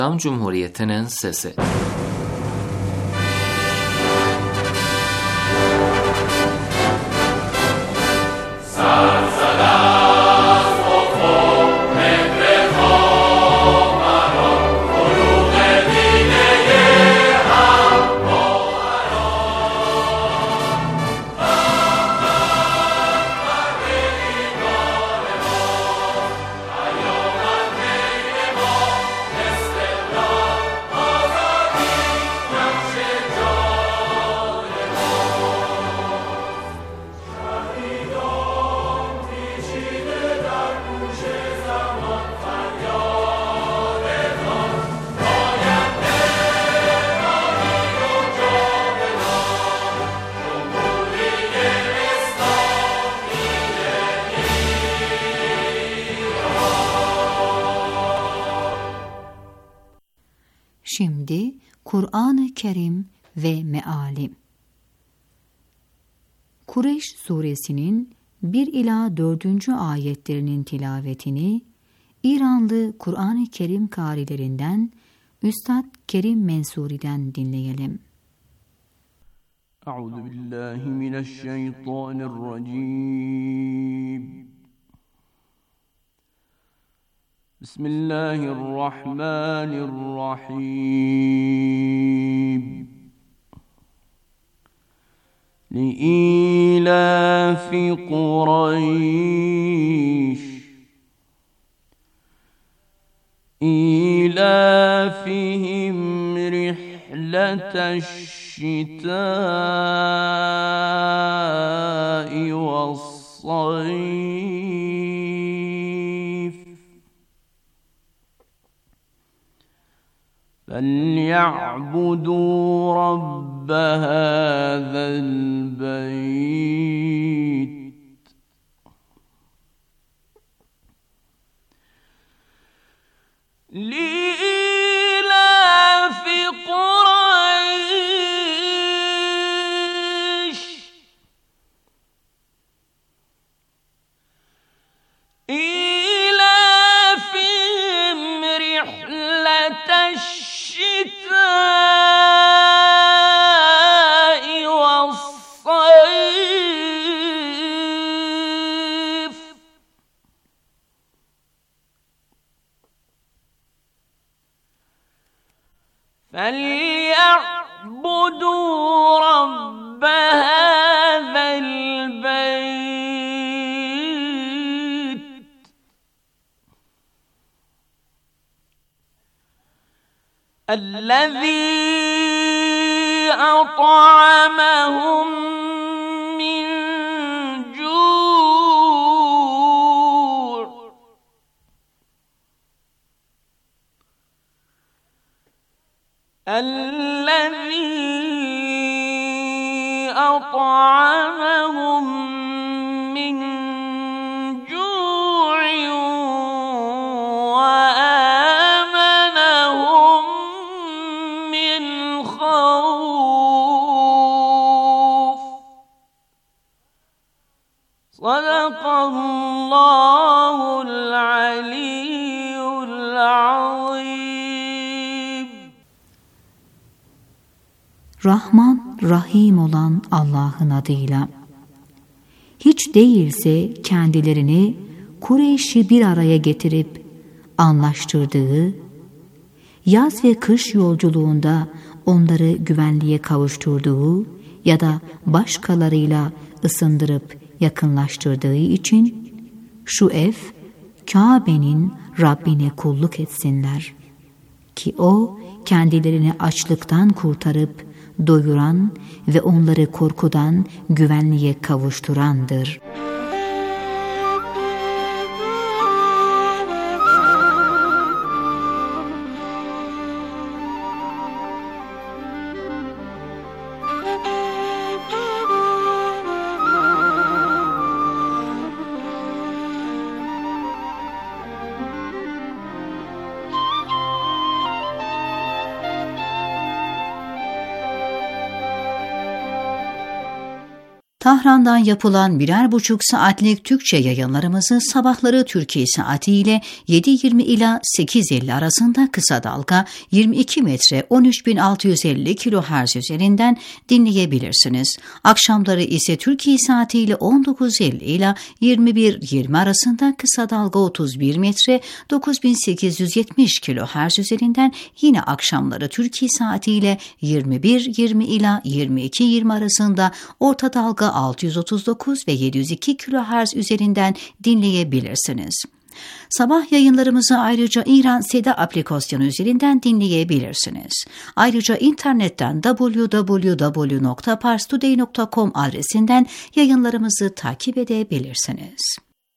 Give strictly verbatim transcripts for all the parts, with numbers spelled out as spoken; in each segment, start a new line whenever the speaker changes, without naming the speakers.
İslam Cumhuriyeti'nin sesi.
Şimdi Kur'an-ı Kerim ve Meali. Kureyş suresinin bir ila dördüncü ayetlerinin tilavetini İranlı Kur'an-ı Kerim kârilerinden Üstad Kerim Mensuri'den dinleyelim.
Euzu billahi mineşşeytanirracim. Bismillahirrahmanirrahim. Li'ilafi Kureyş İlafihim rihleteşşitâ'i ve's-sayf فَلْيَعْبُدُوا رَبَّ هَذَا الْبَيْتِ لِإِيلَافِ قُرَيْشٍ إِيلَافِهِمْ رِحْلَةَ الشِّتَاءِ وَالصَّيْفِ فَلْيَعْبُدُوا رَبَّ هَذَا الْبَيْتِ الَّذِي أَطْعَمَهُم مِّن جُوعٍ الَّذِي أَطْعَمَهُم مِّن جُوعٍ وَآمَنَهُم مِّنْ خَوْفٍ. صدق الله العلي العظيم.
Rahman, Rahim olan Allah'ın adıyla. Hiç değilse kendilerini Kureyş'i bir araya getirip anlaştırdığı, yaz ve kış yolculuğunda onları güvenliğe kavuşturduğu ya da başkalarıyla ısındırıp yakınlaştırdığı için şu ev Kabe'nin Rabbine kulluk etsinler ki o kendilerini açlıktan kurtarıp doyuran ve onları korkudan güvenliğe kavuşturandır. Tahran'dan yapılan birer buçuk saatlik Türkçe yayınlarımızı sabahları Türkiye saatiyle yedi yirmi ila sekiz elli arasında kısa dalga yirmi iki metre on üç bin altı yüz elli kilohertz üzerinden dinleyebilirsiniz. Akşamları ise Türkiye saatiyle on dokuz elli ila yirmi bir yirmi arasında kısa dalga otuz bir metre dokuz bin sekiz yüz yetmiş kilohertz üzerinden, yine akşamları Türkiye saatiyle yirmi bir yirmi ila yirmi iki yirmi arasında orta dalga altı yüz otuz dokuz ve yedi yüz iki kilohertz üzerinden dinleyebilirsiniz. Sabah yayınlarımızı ayrıca İran Seda aplikasyonu üzerinden dinleyebilirsiniz. Ayrıca internetten double-u double-u double-u nokta pars today nokta com adresinden yayınlarımızı takip edebilirsiniz.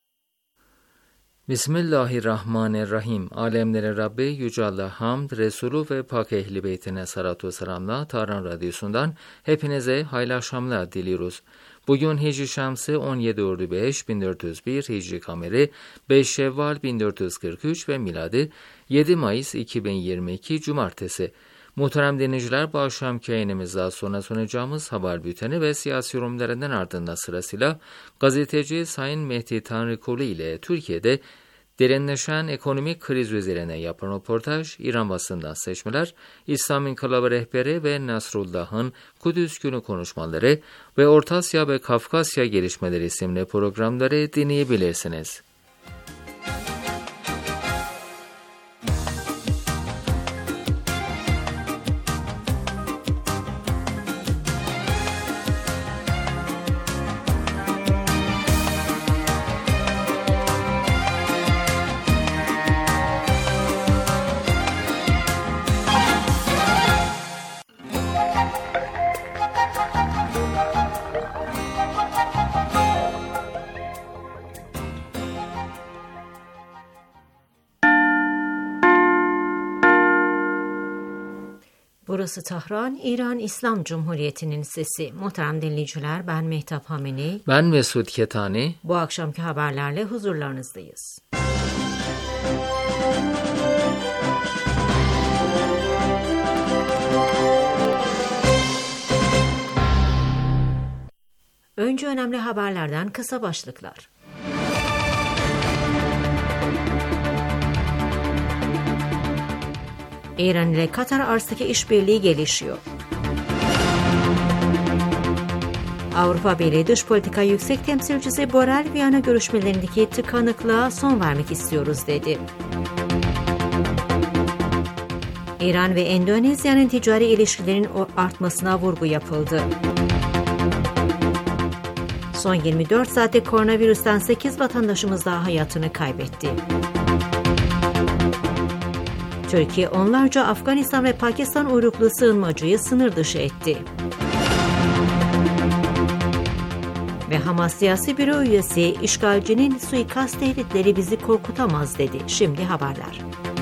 Bismillahirrahmanirrahim. Alemlere Rabbi Yüce Allah hamd, Resulü ve Pak Ehli Beytine salatu ve selamla Tahran Radyosu'ndan hepinize hayırlı akşamlar diliyoruz. Bugün Hicri Şamsı on yedi Ordu beş bin dört yüz bir, Hicri Kameri beş Şevval bin dört yüz kırk üç ve miladi yedi Mayıs iki bin yirmi iki Cumartesi. Muhterem dinleyiciler, bu akşamki yayınımızda sonra sunacağımız haber bülteni ve siyasi yorumlarından ardından sırasıyla gazeteci Sayın Mehdi Tanrıkulu ile Türkiye'de derinleşen ekonomik kriz üzerine yapan röportaj, İran basından seçmeler, İslam İnkılabı rehberi ve Nasrullah'ın Kudüs günü konuşmaları ve Orta Asya ve Kafkasya gelişmeleri isimli programları dinleyebilirsiniz.
Burası Tahran, İran İslam Cumhuriyeti'nin sesi. Muhterem dinleyiciler, ben Mehtap Hameni.
Ben Mesut Ketani.
Bu akşamki haberlerle huzurlarınızdayız. Önce önemli haberlerden kısa başlıklar. İran ile Katar arasındaki işbirliği gelişiyor. Avrupa Birliği Dış Politika Yüksek Temsilcisi Borrell, Viyana görüşmelerindeki tıkanıklığa son vermek istiyoruz dedi. İran ve Endonezya'nın ticari ilişkilerin artmasına vurgu yapıldı. Son yirmi dört saatte koronavirüsten sekiz vatandaşımız daha hayatını kaybetti. Türkiye onlarca Afganistan ve Pakistan uyruklu sığınmacıyı sınır dışı etti. Ve Hamas Siyasi Büro üyesi, işgalcinin suikast tehditleri bizi korkutamaz dedi. Şimdi haberler.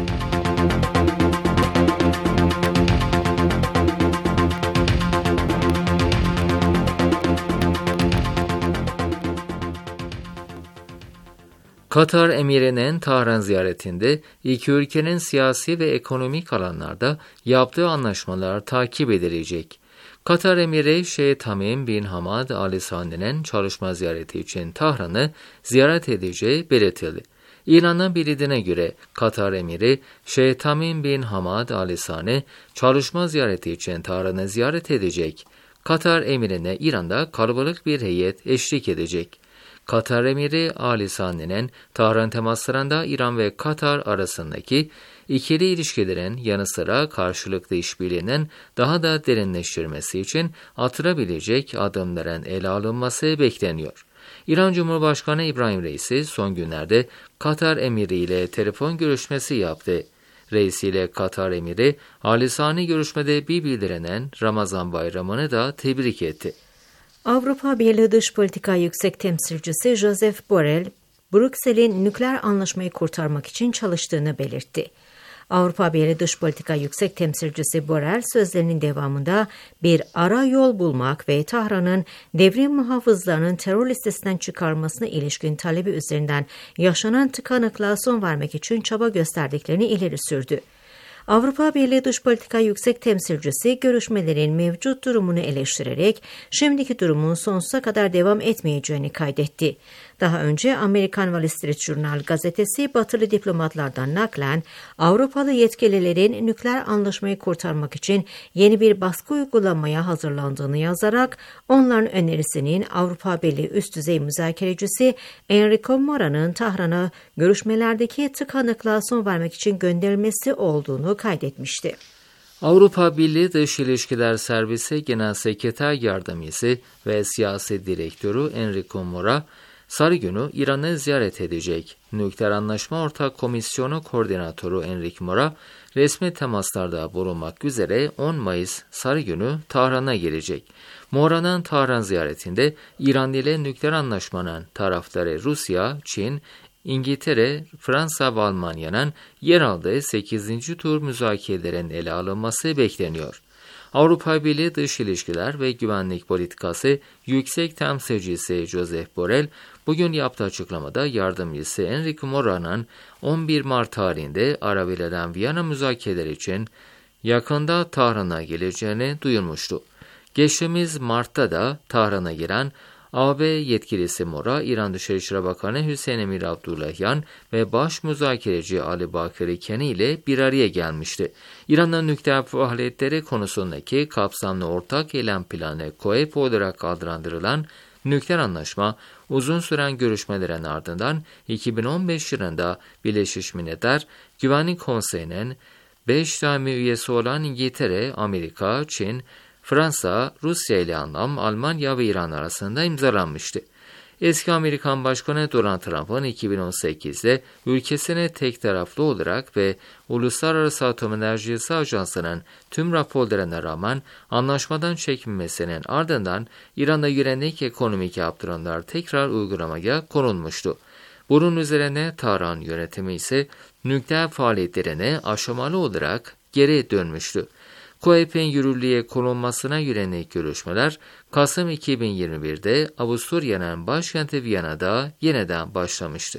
Katar emirinin Tahran ziyaretinde iki ülkenin siyasi ve ekonomik alanlarda yaptığı anlaşmalar takip edilecek. Katar emiri Şeyh Tamim bin Hamad Al Thani'nin çalışma ziyareti için Tahran'ı ziyaret edeceği belirtildi. İran'ın bildiğine göre Katar emiri Şeyh Tamim bin Hamad Al Thani çalışma ziyareti için Tahran'ı ziyaret edecek. Katar emirine İran'da kalabalık bir heyet eşlik edecek. Katar emiri Al Thani'nin Tahran temaslarında İran ve Katar arasındaki ikili ilişkilerin yanı sıra karşılıklı işbirliğinin daha da derinleştirmesi için atılabilecek adımların ele alınması bekleniyor. İran Cumhurbaşkanı İbrahim Reisi son günlerde Katar emiri ile telefon görüşmesi yaptı. Reisi ile Katar emiri Al Thani görüşmede bir bildirilen Ramazan bayramını da tebrik etti.
Avrupa Birliği Dış Politika Yüksek Temsilcisi Josep Borrell, Brüksel'in nükleer anlaşmayı kurtarmak için çalıştığını belirtti. Avrupa Birliği Dış Politika Yüksek Temsilcisi Borrell sözlerinin devamında bir ara yol bulmak ve Tahran'ın devrim muhafızlarının terör listesinden çıkarmasına ilişkin talebi üzerinden yaşanan tıkanıklığa son vermek için çaba gösterdiklerini ileri sürdü. Avrupa Birliği Dış Politika Yüksek Temsilcisi görüşmelerin mevcut durumunu eleştirerek şimdiki durumun sonsuza kadar devam etmeyeceğini kaydetti. Daha önce Amerikan Wall Street Journal gazetesi batılı diplomatlardan naklen Avrupalı yetkililerin nükleer anlaşmayı kurtarmak için yeni bir baskı uygulamaya hazırlandığını yazarak onların önerisinin Avrupa Birliği üst düzey müzakerecisi Enrico Mora'nın Tahran'a görüşmelerdeki tıkanıklığa son vermek için gönderilmesi olduğunu kaydetmişti.
Avrupa Birliği Dış İlişkiler Servisi Genel Sekreter Yardımcısı ve Siyasi Direktörü Enrico Mora, Salı günü İran'ı ziyaret edecek. Nükleer Anlaşma Ortak Komisyonu Koordinatörü Enrico Mora, resmi temaslarda bulunmak üzere on Mayıs Salı günü Tahran'a gelecek. Mora'nın Tahran ziyaretinde İran ile nükleer anlaşmanın tarafları Rusya, Çin, İngiltere, Fransa ve Almanya'nın yer aldığı sekizinci tur müzakerelerin ele alınması bekleniyor. Avrupa Birliği Dış İlişkiler ve Güvenlik Politikası Yüksek Temsilcisi Josep Borrell, bugün yaptığı açıklamada yardımcısı Enrico Mora'nın on bir Mart tarihinde ara verilen Viyana müzakereleri için yakında Tahran'a geleceğini duyurmuştu. Geçtiğimiz Mart'ta da Tahran'a giren A B yetkilisi Mora, İran Dışişleri Bakanı Hüseyin Emir Abdullahian ve baş müzakereci Ali Bakır Keni ile bir araya gelmişti. İran'ın nükleer faaliyetleri konusundaki kapsamlı ortak eylem planı C O E P olarak adlandırılan nükleer anlaşma, uzun süren görüşmelerin ardından iki bin on beş yılında Birleşmiş Milletler Güvenlik Konseyi'nin beş daimi üyesi olan İngiltere, Amerika, Çin, Fransa, Rusya ile anlam Almanya ve İran arasında imzalanmıştı. Eski Amerikan Başkanı Donald Trump'ın iki bin on sekizde ülkesine tek taraflı olarak ve Uluslararası Atom Enerjisi Ajansı'nın tüm raporlarına rağmen anlaşmadan çekilmesinin ardından İran'da yönelik ekonomik yaptırımlar tekrar uygulamaya konulmuştu. Bunun üzerine Tahran yönetimi ise nükleer faaliyetlerine aşamalı olarak geri dönmüştü. C O E P'in yürürlüğe konulmasına yönelik görüşmeler Kasım iki bin yirmi birde Avusturya'nın başkenti Viyana'da yeniden başlamıştı.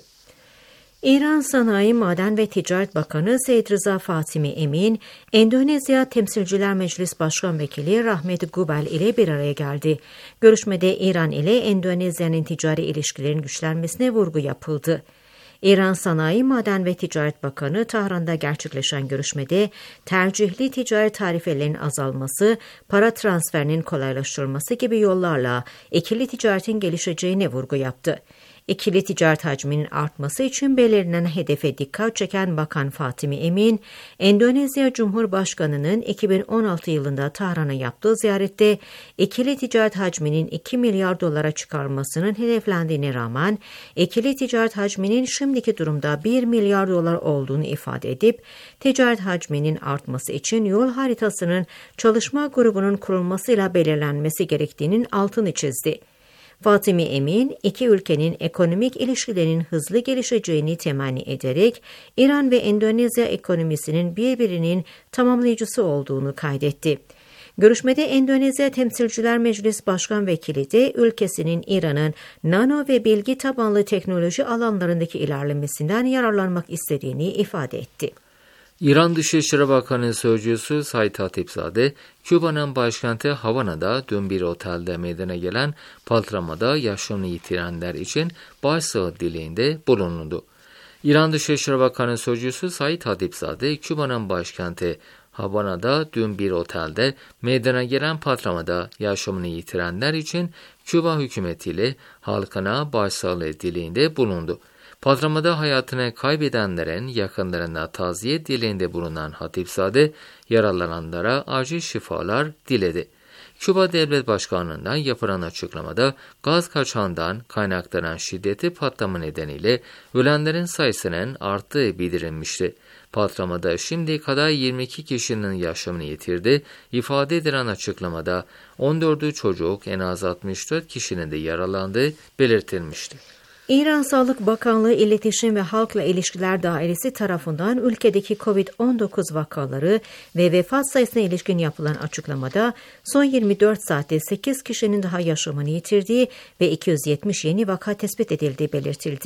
İran Sanayi, Maden ve Ticaret Bakanı Seyyid Rıza Fatimi Emin, Endonezya Temsilciler Meclis Başkan Vekili Rahmet Gobel ile bir araya geldi. Görüşmede İran ile Endonezya'nın ticari ilişkilerin güçlenmesine vurgu yapıldı. İran Sanayi, Maden ve Ticaret Bakanı Tahran'da gerçekleşen görüşmede tercihli ticaret tarifelerinin azalması, para transferinin kolaylaştırılması gibi yollarla ikili ticaretin gelişeceğine vurgu yaptı. İkili ticaret hacminin artması için belirlenen hedefe dikkat çeken Bakan Fatimi Emin, Endonezya Cumhurbaşkanı'nın iki bin on altı yılında Tahran'a yaptığı ziyarette ikili ticaret hacminin iki milyar dolara çıkarılmasının hedeflendiğine rağmen ikili ticaret hacminin şimdiki durumda bir milyar dolar olduğunu ifade edip, ticaret hacminin artması için yol haritasının çalışma grubunun kurulmasıyla belirlenmesi gerektiğinin altını çizdi. Fatimi Emin, iki ülkenin ekonomik ilişkilerinin hızlı gelişeceğini temenni ederek İran ve Endonezya ekonomisinin birbirinin tamamlayıcısı olduğunu kaydetti. Görüşmede Endonezya Temsilciler Meclis Başkan Vekili de ülkesinin İran'ın nano ve bilgi tabanlı teknoloji alanlarındaki ilerlemesinden yararlanmak istediğini ifade etti.
İran Dışişleri Bakanı Sözcüsü Said Hatipzade, Küba'nın başkenti Havana'da dün bir otelde meydana gelen patlamada yaşamını yitirenler için başsağlığı dileğinde bulundu. İran Dışişleri Bakanı Sözcüsü Said Hatipzade, Küba'nın başkenti Havana'da dün bir otelde meydana gelen patlamada yaşamını yitirenler için Küba hükümetiyle halkına başsağlığı dileğinde bulundu. Patlamada hayatını kaybedenlerin yakınlarına taziye dileğinde bulunan Hatipzade, yaralananlara acil şifalar diledi. Küba Devlet Başkanlığı'ndan yapılan açıklamada gaz kaçağından kaynaklanan şiddetli patlama nedeniyle ölenlerin sayısının arttığı bildirilmişti. Patlamada şimdiye kadar yirmi iki kişinin yaşamını yitirdi. İfade edilen açıklamada on dördü çocuk, en az altmış dört kişinin de yaralandığı belirtilmişti.
İran Sağlık Bakanlığı İletişim ve Halkla İlişkiler Dairesi tarafından ülkedeki kovid on dokuz vakaları ve vefat sayısına ilişkin yapılan açıklamada son yirmi dört saatte sekiz kişinin daha yaşamını yitirdiği ve iki yüz yetmiş yeni vaka tespit edildiği belirtildi.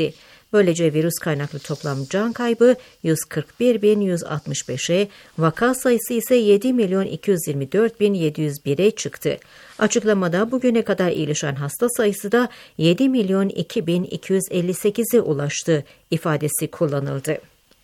Böylece virüs kaynaklı toplam can kaybı yüz kırk bir bin yüz altmış beşe, vaka sayısı ise yedi milyon iki yüz yirmi dört bin yedi yüz bire çıktı. Açıklamada bugüne kadar iyileşen hasta sayısı da yedi milyon iki bin iki yüz elli sekize ulaştı ifadesi kullanıldı.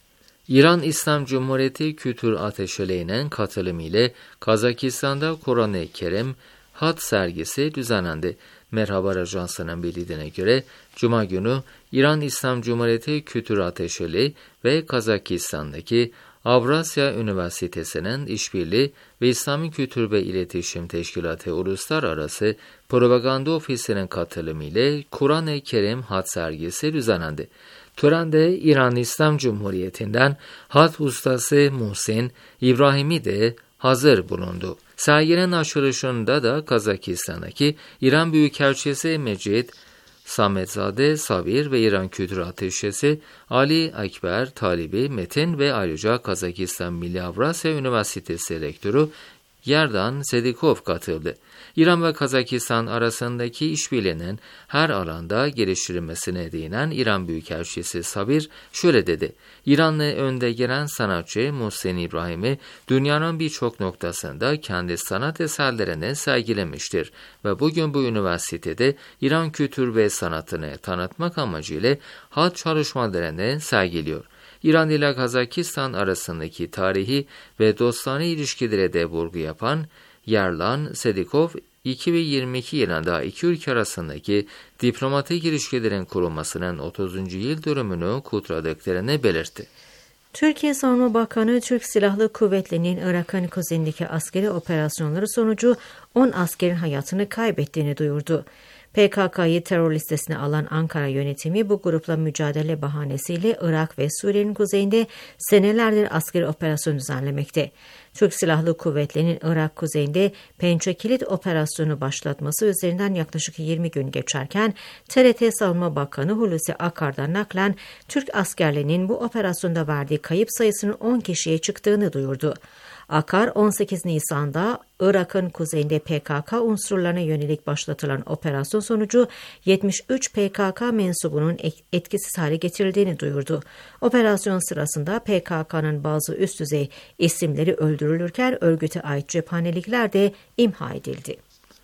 İran İslam Cumhuriyeti Kültür Ateşeliği'nin katılımı ile Kazakistan'da Kur'an-ı Kerim hat sergisi düzenlendi. Merhabar Ajansı'nın bildiğine göre Cuma günü İran İslam Cumhuriyeti Kültür Ateşeliği ve Kazakistan'daki Avrasya Üniversitesi'nin işbirliği ve İslami Kültür ve İletişim Teşkilatı Uluslararası Propaganda Ofisi'nin katılımı ile Kur'an-ı Kerim hat sergisi düzenlendi. Törende İran İslam Cumhuriyeti'nden hat ustası Muhsin İbrahimi de hazır bulundu. Serginin açılışında da Kazakistan'daki İran Büyükelçisi Mecid Sametzade Sabir ve İran Kültür Ateşesi Ali Ekber Talibi Metin ve ayrıca Kazakistan Milli Avrasya Üniversitesi Rektörü Yerdan Sedikov katıldı. İran ve Kazakistan arasındaki işbirliğinin her alanda geliştirilmesine değinen İran Büyükelçisi Sabir şöyle dedi. İranlı önde gelen sanatçı Muhsin İbrahimi dünyanın birçok noktasında kendi sanat eserlerini sergilemiştir ve bugün bu üniversitede İran kültür ve sanatını tanıtmak amacıyla hat çalışmalarını sergiliyor. İran ile Kazakistan arasındaki tarihi ve dostane ilişkilere de vurgu yapan Yerlan Sedikov, iki bin yirmi iki yılında iki ülke arasındaki diplomatik ilişkilerin kurulmasının otuzuncu yıl dönümünü kutladıklarını belirtti.
Türkiye Savunma Bakanı, Türk Silahlı Kuvvetleri'nin Irak'ın kuzeyindeki askeri operasyonları sonucu on askerin hayatını kaybettiğini duyurdu. P K K'yı terör listesine alan Ankara yönetimi bu grupla mücadele bahanesiyle Irak ve Suriye'nin kuzeyinde senelerdir askeri operasyon düzenlemekte. Türk Silahlı Kuvvetleri'nin Irak kuzeyinde Pençe Kilit operasyonu başlatması üzerinden yaklaşık yirmi gün geçerken T R T Savunma Bakanı Hulusi Akar'dan naklen Türk askerlerinin bu operasyonda verdiği kayıp sayısının on kişiye çıktığını duyurdu. Akar, on sekiz Nisan'da Irak'ın kuzeyinde P K K unsurlarına yönelik başlatılan operasyon sonucu yetmiş üç P K K mensubunun etkisiz hale getirildiğini duyurdu. Operasyon sırasında P K K'nın bazı üst düzey isimleri öldürülürken örgüte ait cephanelikler de imha edildi.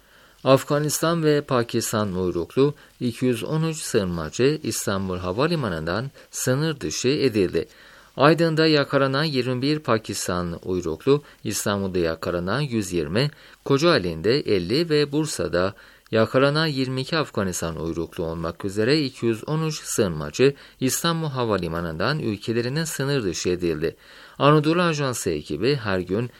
Afganistan ve Pakistan uyruklu iki yüz on üç sığınmacı İstanbul Havalimanı'ndan sınır dışı edildi. Aydın'da yakalanan yirmi bir Pakistan uyruklu, İstanbul'da yakalanan yüz yirmi, Kocaeli'nde elli ve Bursa'da yakalanan yirmi iki Afganistan uyruklu olmak üzere iki yüz on üç sığınmacı İstanbul Havalimanı'ndan ülkelerine sınır dışı edildi. Anadolu Ajansı ekibi her gün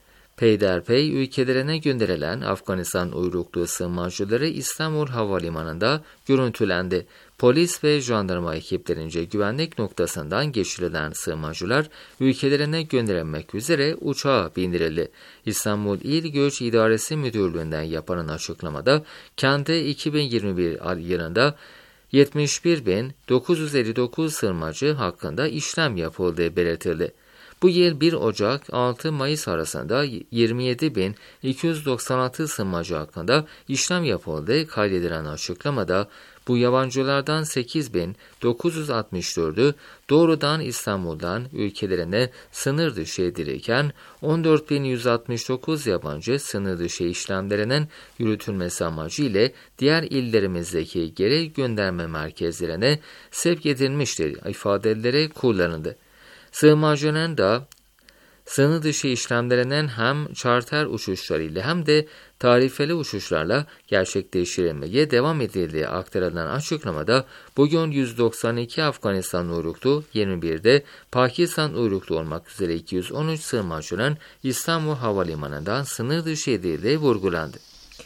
peyderpey ülkelerine gönderilen Afganistan uyruklu sığınmacıları İstanbul Havalimanı'nda görüntülendi. Polis ve jandarma ekiplerince güvenlik noktasından geçirilen sığınmacılar ülkelerine gönderilmek üzere uçağa bindirildi. İstanbul İl Göç İdaresi Müdürlüğü'nden yapılan açıklamada kente iki bin yirmi bir yılında yetmiş bir bin dokuz yüz elli dokuz sığınmacı hakkında işlem yapıldığı belirtildi. Bu yıl bir Ocak altı Mayıs arasında yirmi yedi bin iki yüz doksan altı sığınmacı hakkında işlem yapıldığı kaydedilen açıklamada bu yabancılardan sekiz bin dokuz yüz altmış dördü doğrudan İstanbul'dan ülkelerine sınır dışı edilirken on dört bin yüz altmış dokuz yabancı sınır dışı işlemlerinin yürütülmesi amacıyla diğer illerimizdeki geri gönderme merkezlerine sevk edilmiştir ifadeleri kullanıldı. Sığınmacının da sınır dışı işlemlerinin hem charter uçuşlarıyla hem de tarifeli uçuşlarla gerçekleştirilmeye devam edildiği aktarılan açıklamada bugün yüz doksan iki Afganistan uyruklu, yirmi bir de Pakistan uyruklu olmak üzere iki yüz on üç sığınmacının İstanbul Havalimanı'ndan sınır dışı edildiği vurgulandı.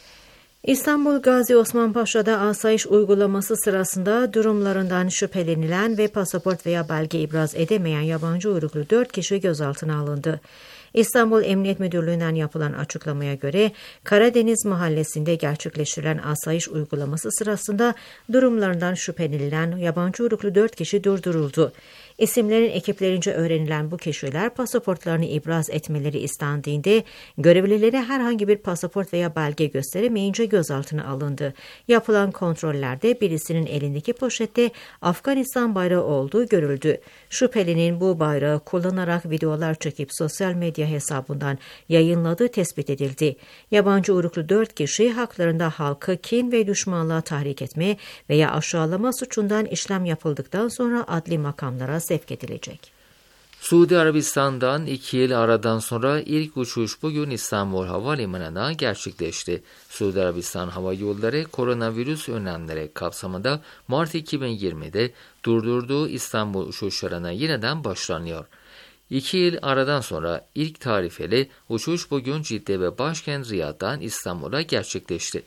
İstanbul Gazi Osman Paşa'da asayiş uygulaması sırasında durumlarından şüphelenilen ve pasaport veya belge ibraz edemeyen yabancı uyruklu dört kişi gözaltına alındı. İstanbul Emniyet Müdürlüğü'nden yapılan açıklamaya göre Karadeniz Mahallesi'nde gerçekleştirilen asayiş uygulaması sırasında durumlarından şüphelenilen yabancı uyruklu dört kişi durduruldu. İsimlerin ekiplerince öğrenilen bu kişiler pasaportlarını ibraz etmeleri istendiğinde görevlilere herhangi bir pasaport veya belge gösteremeyince gözaltına alındı. Yapılan kontrollerde birisinin elindeki poşette Afganistan bayrağı olduğu görüldü. Şüphelinin bu bayrağı kullanarak videolar çekip sosyal medya hesabından yayınladığı tespit edildi. Yabancı uyruklu dört kişi haklarında halkı kin ve düşmanlığa tahrik etme veya aşağılama suçundan işlem yapıldıktan sonra adli makamlara sevk edilecek.
Suudi Arabistan'dan iki yıl aradan sonra ilk uçuş bugün İstanbul Havalimanı'na gerçekleşti. Suudi Arabistan Hava Yolları koronavirüs önlemleri kapsamında Mart iki bin yirmide durdurduğu İstanbul uçuşlarına yeniden başlanıyor. İki yıl aradan sonra ilk tarifeli uçuş bugün Cidde ve başkent Riyad'dan İstanbul'a gerçekleşti.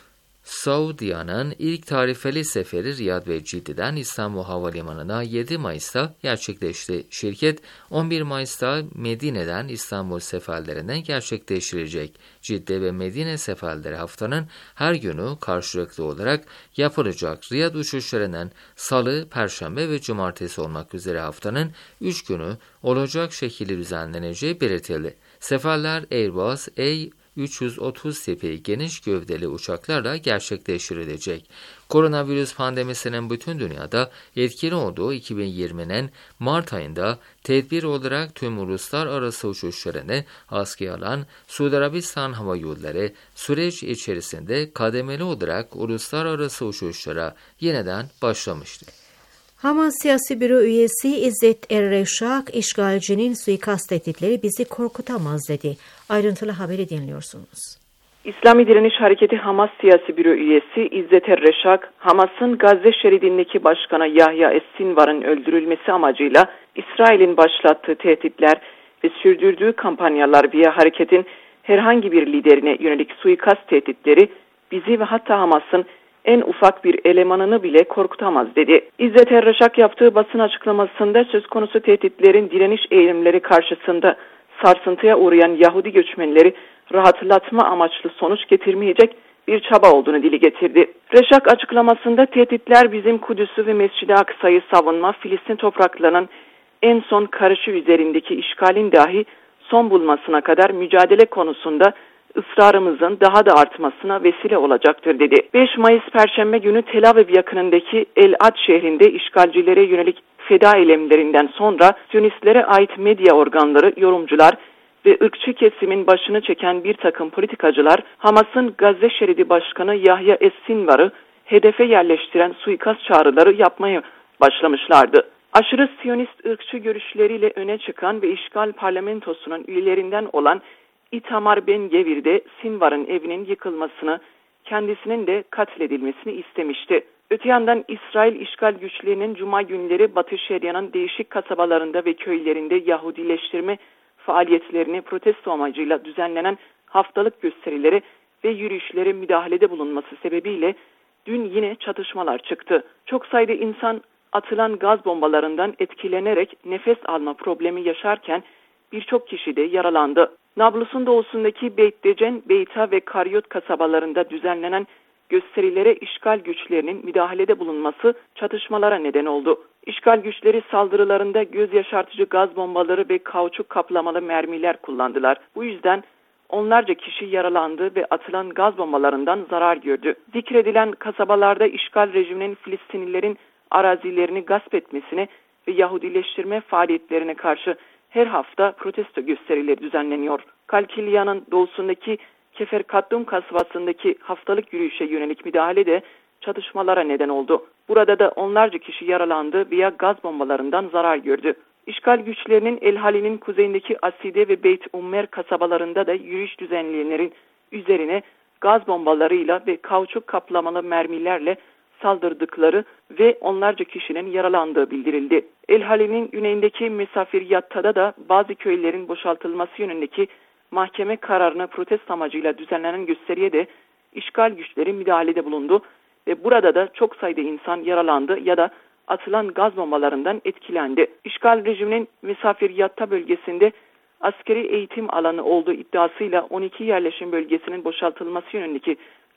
Saudia'nın ilk tarifeli seferi Riyad ve Cidde'den İstanbul Havalimanı'na yedi Mayıs'ta gerçekleşti. Şirket on bir Mayıs'ta Medine'den İstanbul seferlerine gerçekleştirecek. Cidde ve Medine seferleri haftanın her günü karşılıklı olarak yapılacak. Riyad uçuşlarının Salı, Perşembe ve Cumartesi olmak üzere haftanın üç günü olacak şekilde düzenleneceği belirtildi. Seferler Airbus A üç yüz otuz tipi geniş gövdeli uçaklarla gerçekleştirilecek. Koronavirüs pandemisinin bütün dünyada etkili olduğu iki bin yirminin Mart ayında tedbir olarak tüm uluslararası uçuşlarını askıya alan Suudi Arabistan Hava Yolları süreç içerisinde kademeli olarak uluslararası uçuşlara yeniden başlamıştı.
Hamas Siyasi Büro üyesi İzzet Erreşak, işgalcinin suikast tehditleri bizi korkutamaz dedi. Ayrıntılı haberi dinliyorsunuz.
İslami Direniş Hareketi Hamas Siyasi Büro üyesi İzzet Erreşak, Hamas'ın Gazze şeridindeki başkanı Yahya Es-Sinvar'ın öldürülmesi amacıyla İsrail'in başlattığı tehditler ve sürdürdüğü kampanyalar via hareketin herhangi bir liderine yönelik suikast tehditleri bizi ve hatta Hamas'ın en ufak bir elemanını bile korkutamaz dedi. İzzet Erreşak yaptığı basın açıklamasında söz konusu tehditlerin direniş eğilimleri karşısında sarsıntıya uğrayan Yahudi göçmenleri rahatlatma amaçlı sonuç getirmeyecek bir çaba olduğunu dile getirdi. Reşak açıklamasında tehditler bizim Kudüs'ü ve Mescid-i Aksa'yı savunma, Filistin topraklarının en son karışı üzerindeki işgalin dahi son bulmasına kadar mücadele konusunda ısrarımızın daha da artmasına vesile olacaktır dedi. beş Mayıs Perşembe günü Tel Aviv yakınındaki El-Ad şehrinde işgalcilere yönelik feda eylemlerinden sonra Siyonistlere ait medya organları, yorumcular ve ırkçı kesimin başını çeken bir takım politikacılar Hamas'ın Gazze şeridi başkanı Yahya Es-Sinvar'ı hedefe yerleştiren suikast çağrıları yapmaya başlamışlardı. Aşırı Siyonist ırkçı görüşleriyle öne çıkan ve işgal parlamentosunun üyelerinden olan İtamar Ben-Gvir de Sinvar'ın evinin yıkılmasını, kendisinin de katledilmesini istemişti. Öte yandan İsrail işgal güçlerinin Cuma günleri Batı Şeria'nın değişik kasabalarında ve köylerinde Yahudileştirme faaliyetlerini protesto amacıyla düzenlenen haftalık gösterileri ve yürüyüşlere müdahalede bulunması sebebiyle dün yine çatışmalar çıktı. Çok sayıda insan atılan gaz bombalarından etkilenerek nefes alma problemi yaşarken birçok kişi de yaralandı. Nablus'un doğusundaki Beit Decen, Beyta ve Karyot kasabalarında düzenlenen gösterilere işgal güçlerinin müdahalede bulunması çatışmalara neden oldu. İşgal güçleri saldırılarında göz yaşartıcı gaz bombaları ve kauçuk kaplamalı mermiler kullandılar. Bu yüzden onlarca kişi yaralandı ve atılan gaz bombalarından zarar gördü. Zikredilen kasabalarda işgal rejiminin Filistinlilerin arazilerini gasp etmesine ve Yahudileştirme faaliyetlerine karşı her hafta protesto gösterileri düzenleniyor. Kalkilya'nın doğusundaki Kefer Kaddum kasabasındaki haftalık yürüyüşe yönelik müdahale de çatışmalara neden oldu. Burada da onlarca kişi yaralandı veya gaz bombalarından zarar gördü. İşgal güçlerinin El Halil'in kuzeyindeki Aside ve Beit Ummer kasabalarında da yürüyüş düzenleyenlerin üzerine gaz bombalarıyla ve kauçuk kaplamalı mermilerle saldırdıkları ve onlarca kişinin yaralandığı bildirildi. El Halil'in güneyindeki Mesafiriyat'ta da bazı köylerin boşaltılması yönündeki mahkeme kararına protesto amacıyla düzenlenen gösteriye de işgal güçleri müdahalede bulundu ve burada da çok sayıda insan yaralandı ya da atılan gaz bombalarından etkilendi. İşgal rejiminin Mesafiriyat'ta bölgesinde askeri eğitim alanı olduğu iddiasıyla on iki yerleşim bölgesinin boşaltılması yönündeki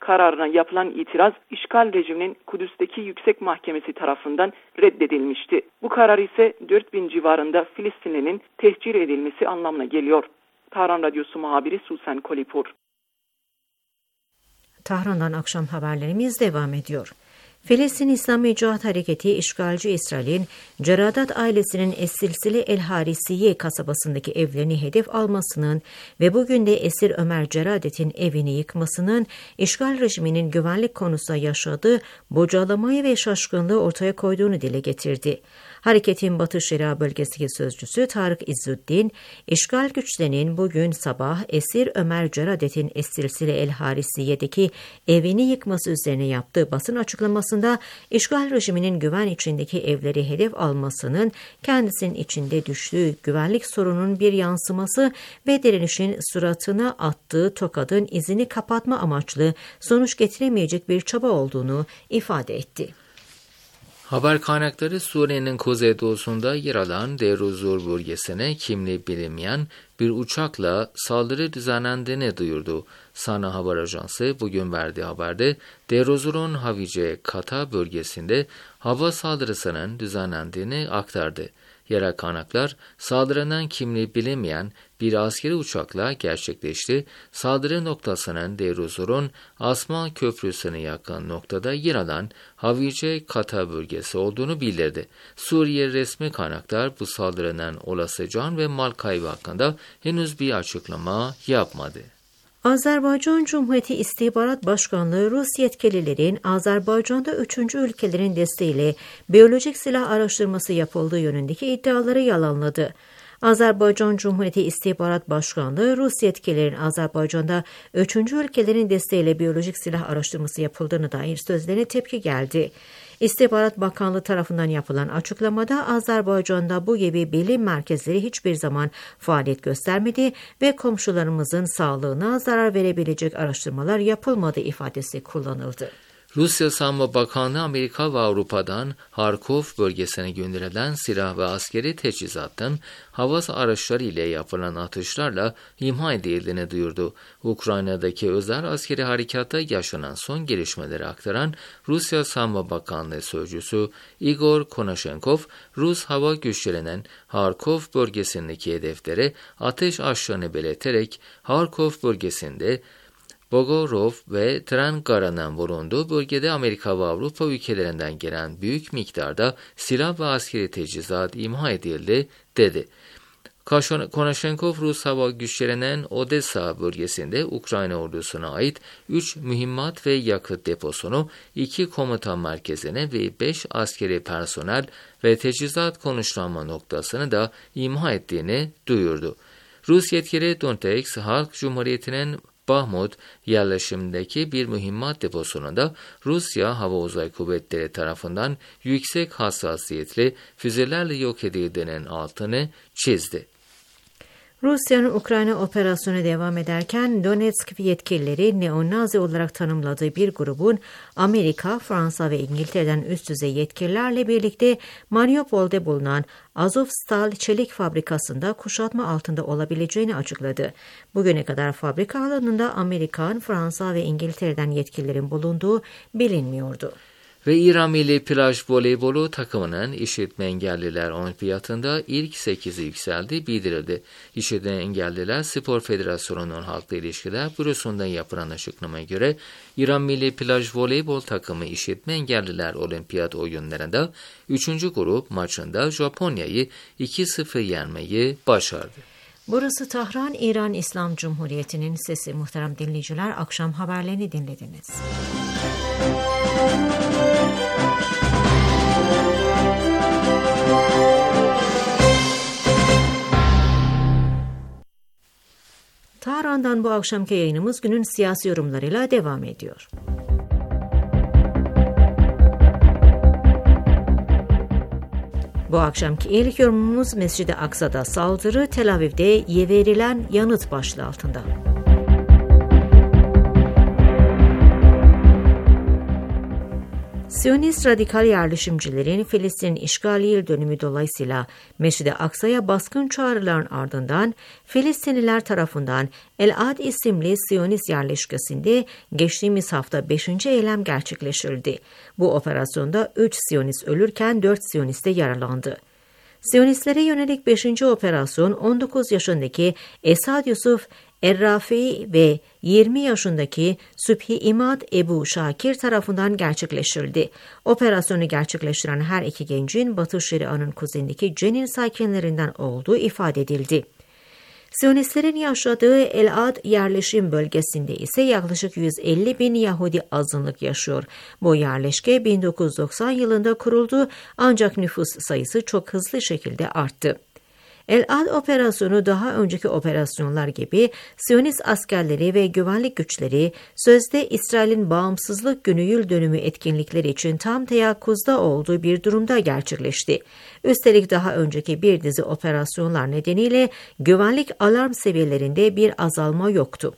kararına yapılan itiraz işgal rejiminin Kudüs'teki Yüksek Mahkemesi tarafından reddedilmişti. Bu karar ise dört bin civarında Filistinlinin tehcir edilmesi anlamına geliyor. Tahran Radyosu muhabiri Susan Kolipur.
Tahran'dan akşam haberlerimiz devam ediyor. Filistin İslami Cihat Hareketi, işgalci İsrail'in Ceradat ailesinin Es-Silsile el-Harisiye kasabasındaki evlerini hedef almasının ve bugün de esir Ömer Ceradet'in evini yıkmasının işgal rejiminin güvenlik konusunda yaşadığı bocalamayı ve şaşkınlığı ortaya koyduğunu dile getirdi. Hareketin Batı Şeria bölgesindeki sözcüsü Tarık İzzüddin, işgal güçlerinin bugün sabah esir Ömer Ceradet'in Es-Silsile el-Harisiye'deki evini yıkması üzerine yaptığı basın açıklamasında işgal rejiminin güven içindeki evleri hedef almasının kendisinin içinde düştüğü güvenlik sorunun bir yansıması ve direnişin suratına attığı tokadın izini kapatma amaçlı sonuç getiremeyecek bir çaba olduğunu ifade etti.
Haber kaynakları Suriye'nin kuzeydoğusunda yer alan Deir ez-Zor bölgesine kimliği bilinmeyen bir uçakla saldırı düzenlendiğini duyurdu. Sana Haber Ajansı bugün verdiği haberde Deir ez-Zor'un Havice Kata bölgesinde hava saldırısının düzenlendiğini aktardı. Yerel kaynaklar saldırının kimliği bilinmeyen bir askeri uçakla gerçekleşti. Saldırı noktasının Deir ez-Zor'un Asma Köprüsü'ne yakın noktada yer alan Havice Kata bölgesi olduğunu bildirdi. Suriye resmi kaynaklar bu saldırının olası can ve mal kaybı hakkında henüz bir açıklama yapmadı.
Azerbaycan Cumhuriyeti İstihbarat Başkanlığı Rus yetkililerin Azerbaycan'da üçüncü ülkelerin desteğiyle biyolojik silah araştırması yapıldığı yönündeki iddiaları yalanladı. Azerbaycan Cumhuriyeti İstihbarat Başkanlığı Rus yetkililerin Azerbaycan'da üçüncü ülkelerin desteğiyle biyolojik silah araştırması yapıldığına dair sözlerine tepki geldi. İstihbarat Bakanlığı tarafından yapılan açıklamada Azerbaycan'da bu gibi bilim merkezleri hiçbir zaman faaliyet göstermedi ve komşularımızın sağlığına zarar verebilecek araştırmalar yapılmadı ifadesi kullanıldı.
Rusya Savunma Bakanlığı Amerika ve Avrupa'dan Harkov bölgesine gönderilen silah ve askeri teçhizatın hava araçları ile yapılan atışlarla imha edildiğini duyurdu. Ukrayna'daki özel askeri harekatta yaşanan son gelişmeleri aktaran Rusya Savunma Bakanlığı sözcüsü Igor Konashenkov, Rus hava güçlerinin Harkov bölgesindeki hedeflere ateş açtığını belirterek Harkov bölgesinde Bogorov ve Trengara'nın bulunduğu bölgede Amerika ve Avrupa ülkelerinden gelen büyük miktarda silah ve askeri teçhizat imha edildi, dedi. Konashenkov, Rus hava güçlerinin Odessa bölgesinde Ukrayna ordusuna ait üç mühimmat ve yakıt deposunu, iki komutan merkezine ve beş askeri personel ve teçhizat konuşlanma noktasını da imha ettiğini duyurdu. Rus yetkili Donetsk Halk Cumhuriyeti'nin Bahmut yerleşimindeki bir mühimmat deposunu da Rusya Hava Uzay Kuvvetleri tarafından yüksek hassasiyetli füzelerle yok edildiğinin altını çizdi.
Rusya'nın Ukrayna operasyonu devam ederken Donetsk yetkilileri neonazi olarak tanımladığı bir grubun Amerika, Fransa ve İngiltere'den üst düzey yetkililerle birlikte Mariupol'de bulunan Azovstal çelik fabrikasında kuşatma altında olabileceğini açıkladı. Bugüne kadar fabrika alanında Amerikan, Fransa ve İngiltere'den yetkililerin bulunduğu bilinmiyordu.
Ve İran Milli Plaj Voleybolu takımının işitme engelliler olimpiyatında ilk sekizi yükseldi bildirildi. İşitme engelliler Spor Federasyonu'nun halkla ilişkiler bürosunda yapılan açıklamaya göre İran Milli Plaj Voleybol takımı işitme engelliler olimpiyat oyunlarında üçüncü grup maçında Japonya'yı iki sıfır yenmeyi başardı.
Burası Tahran, İran İslam Cumhuriyeti'nin sesi. Muhterem dinleyiciler, akşam haberlerini dinlediniz. Tahran'dan bu akşamki yayınımız günün siyasi yorumlarıyla devam ediyor. Bu akşamki ilk yorumumuz Mescid-i Aksa'da saldırı, Tel Aviv'de verilen yanıt başlığı altında. Siyonist radikal yerleşimcilerin Filistin işgali yıl dönümü dolayısıyla Mescid-i Aksa'ya baskın çağrıların ardından Filistinliler tarafından El-Ad isimli Siyonist yerleşkesinde geçtiğimiz hafta beşinci eylem gerçekleştirildi. Bu operasyonda üç Siyonist ölürken dört Siyonist de yaralandı. Siyonistlere yönelik beşinci operasyon on dokuz yaşındaki Esad Yusuf Er-Rafii ve yirmi yaşındaki Sübhi İmad Ebu Şakir tarafından gerçekleştirildi. Operasyonu gerçekleştiren her iki gencin Batı Şeria'nın kuzeyindeki Cenin sakinlerinden olduğu ifade edildi. Siyonistlerin yaşadığı El-Ad yerleşim bölgesinde ise yaklaşık yüz elli bin Yahudi azınlık yaşıyor. Bu yerleşke bin dokuz yüz doksan yılında kuruldu ancak nüfus sayısı çok hızlı şekilde arttı. El-Ad operasyonu daha önceki operasyonlar gibi Siyonist askerleri ve güvenlik güçleri sözde İsrail'in bağımsızlık günü yıl dönümü etkinlikleri için tam teyakkuzda olduğu bir durumda gerçekleşti. Üstelik daha önceki bir dizi operasyonlar nedeniyle güvenlik alarm seviyelerinde bir azalma yoktu.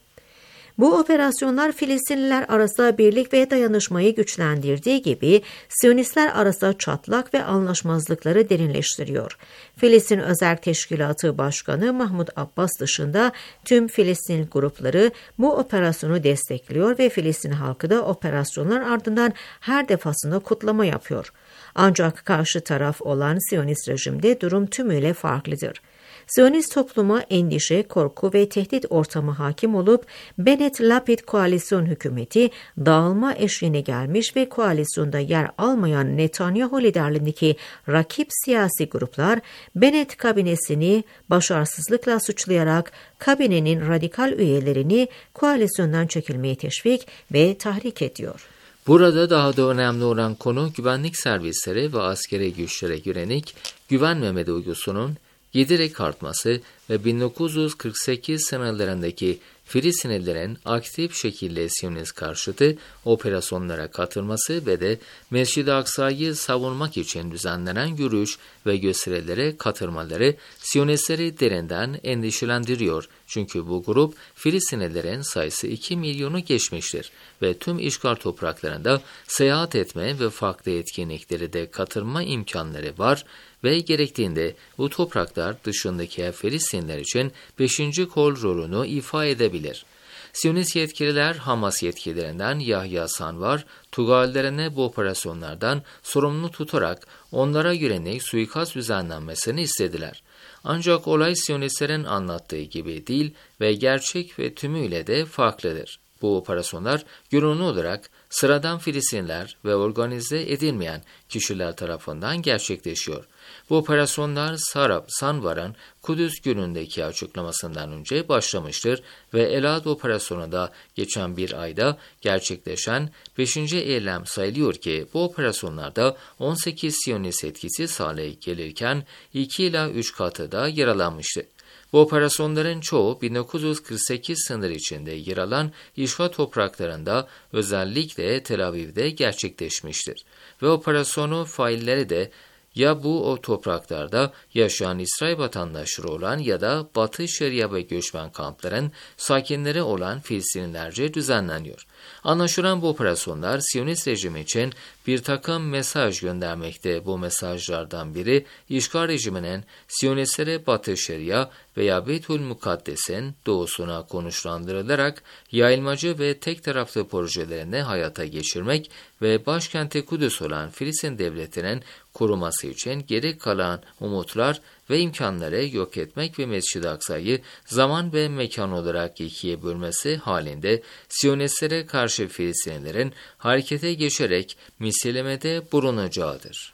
Bu operasyonlar Filistinliler arasında birlik ve dayanışmayı güçlendirdiği gibi Siyonistler arasında çatlak ve anlaşmazlıkları derinleştiriyor. Filistin Özel Teşkilatı Başkanı Mahmud Abbas dışında tüm Filistin grupları bu operasyonu destekliyor ve Filistin halkı da operasyonlar ardından her defasında kutlama yapıyor. Ancak karşı taraf olan Siyonist rejimde durum tümüyle farklıdır. Siyonist topluma endişe, korku ve tehdit ortamı hakim olup Bennett-Lapid koalisyon hükümeti dağılma eşiğine gelmiş ve koalisyonda yer almayan Netanyahu liderliğindeki rakip siyasi gruplar Bennett kabinesini başarısızlıkla suçlayarak kabinenin radikal üyelerini koalisyondan çekilmeye teşvik ve tahrik ediyor.
Burada daha da önemli olan konu güvenlik servisleri ve askeri güçlere yönelik güvenmeme duygusunun giderek artması ve bin dokuz yüz kırk sekiz senelerindeki Filistinlilerin aktif şekilde Siyonist karşıtı operasyonlara katılması ve de Mescid-i Aksa'yı savunmak için düzenlenen yürüyüş ve gösterilere katılmaları Siyonistleri derinden endişelendiriyor. Çünkü bu grup Filistinlilerin sayısı iki milyonu geçmiştir ve tüm işgal topraklarında seyahat etme ve farklı etkinlikleri de katılma imkanları var ve gerektiğinde bu topraklar dışındaki Filistinliler için beşinci kol rolünü ifa edebilir. Siyonist yetkililer Hamas yetkililerinden Yahya Sanvar, Tugaylilerine bu operasyonlardan sorumlu tutarak onlara yönelik suikast düzenlenmesini istediler. Ancak olay Siyonistlerin anlattığı gibi değil ve gerçek ve tümüyle de farklıdır. Bu operasyonlar görünür olarak sıradan Filistinliler ve organize edilmeyen kişiler tarafından gerçekleşiyor. Bu operasyonlar Sarab Sanvar'ın Kudüs günündeki açıklamasından önce başlamıştır ve El-Ad operasyonunda geçen bir ayda gerçekleşen beşinci eylem sayılıyor ki bu operasyonlarda on sekiz Siyonist etkisiz hale gelirken iki ila üç katı da yaralanmıştı. Bu operasyonların çoğu bin dokuz yüz kırk sekiz sınır içinde yer alan işgal topraklarında özellikle Tel Aviv'de gerçekleşmiştir. Ve operasyonu failleri de ya bu o topraklarda yaşayan İsrail vatandaşları olan ya da Batı Şeria ve göçmen kampların sakinleri olan Filistinlilerce düzenleniyor. Anlaşılan bu operasyonlar Siyonist rejimi için bir takım mesaj göndermekte. Bu mesajlardan biri işgal rejiminin Siyonistlere Batı Şeria veya Beytül Mukaddes'in doğusuna konuşlandırılarak yayılmacı ve tek taraflı projelerini hayata geçirmek ve başkenti Kudüs olan Filistin devletinin koruması için geri kalan umutlar ve imkanları yok etmek ve Mescid-i Aksa'yı zaman ve mekan olarak ikiye bölmesi halinde Siyonistlere karşı Filistinlilerin harekete geçerek misillelemede bulunacağıdır.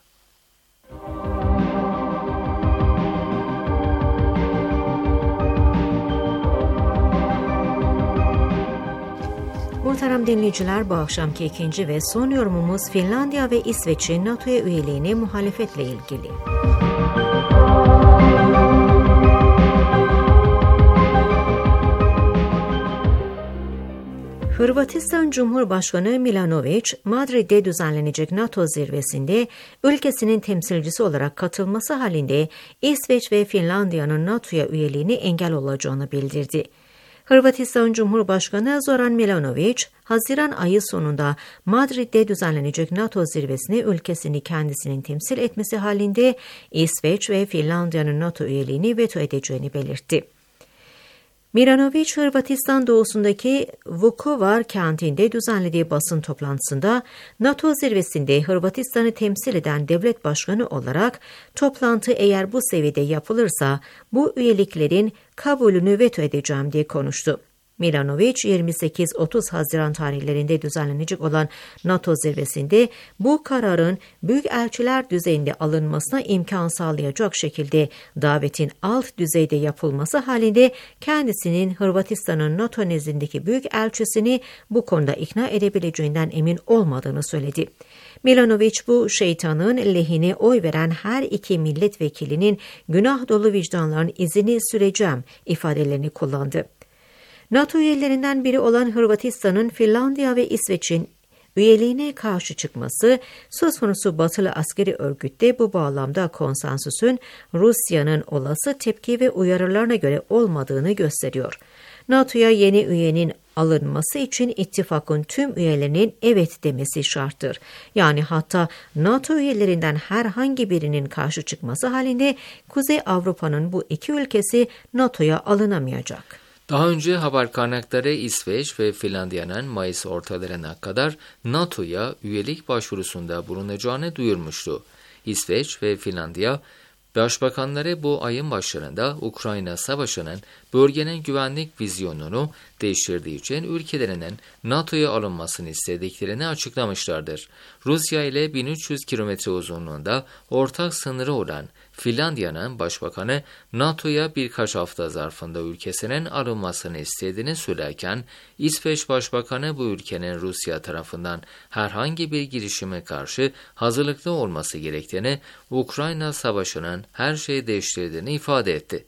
Muhterem dinleyiciler, bu akşamki ikinci ve son yorumumuz Finlandiya ve İsveç'in NATO'ya üyeliğine muhalefetle ilgili. Hırvatistan Cumhurbaşkanı Milanović, Madrid'de düzenlenecek NATO zirvesinde ülkesinin temsilcisi olarak katılması halinde İsveç ve Finlandiya'nın NATO'ya üyeliğine engel olacağını bildirdi. Hırvatistan Cumhurbaşkanı Zoran Milanović, Haziran ayı sonunda Madrid'de düzenlenecek NATO zirvesine ülkesini kendisinin temsil etmesi halinde İsveç ve Finlandiya'nın NATO üyeliğini veto edeceğini belirtti. Milanović, Hırvatistan doğusundaki Vukovar kentinde düzenlediği basın toplantısında NATO zirvesinde Hırvatistan'ı temsil eden devlet başkanı olarak toplantı eğer bu seviyede yapılırsa bu üyeliklerin kabulünü veto edeceğim diye konuştu. Milanović, yirmi sekiz otuz Haziran tarihlerinde düzenlenecek olan NATO zirvesinde bu kararın büyükelçiler düzeyinde alınmasına imkan sağlayacak şekilde davetin alt düzeyde yapılması halinde kendisinin Hırvatistan'ın NATO nezdindeki büyükelçisini bu konuda ikna edebileceğinden emin olmadığını söyledi. Milanović, bu şeytanın lehine oy veren her iki milletvekilinin günah dolu vicdanların izini süreceğim ifadelerini kullandı. NATO üyelerinden biri olan Hırvatistan'ın Finlandiya ve İsveç'in üyeliğine karşı çıkması, söz konusu batılı askeri örgütte bu bağlamda konsensüsün Rusya'nın olası tepki ve uyarılarına göre olmadığını gösteriyor. NATO'ya yeni üyenin alınması için ittifakın tüm üyelerinin evet demesi şarttır. Yani hatta NATO üyelerinden herhangi birinin karşı çıkması halinde Kuzey Avrupa'nın bu iki ülkesi NATO'ya alınamayacak.
Daha önce haber kaynakları İsveç ve Finlandiya'nın Mayıs ortalarına kadar NATO'ya üyelik başvurusunda bulunacağını duyurmuştu. İsveç ve Finlandiya başbakanları bu ayın başlarında Ukrayna Savaşı'nın bölgenin güvenlik vizyonunu değiştirdiği için ülkelerinin NATO'ya alınmasını istediklerini açıklamışlardır. Rusya ile bin üç yüz kilometre uzunluğunda ortak sınırı olan Finlandiya'nın başbakanı NATO'ya birkaç hafta zarfında ülkesinin alınmasını istediğini söylerken, İsveç Başbakanı bu ülkenin Rusya tarafından herhangi bir girişime karşı hazırlıklı olması gerektiğini, Ukrayna Savaşı'nın her şeyi değiştirdiğini ifade etti.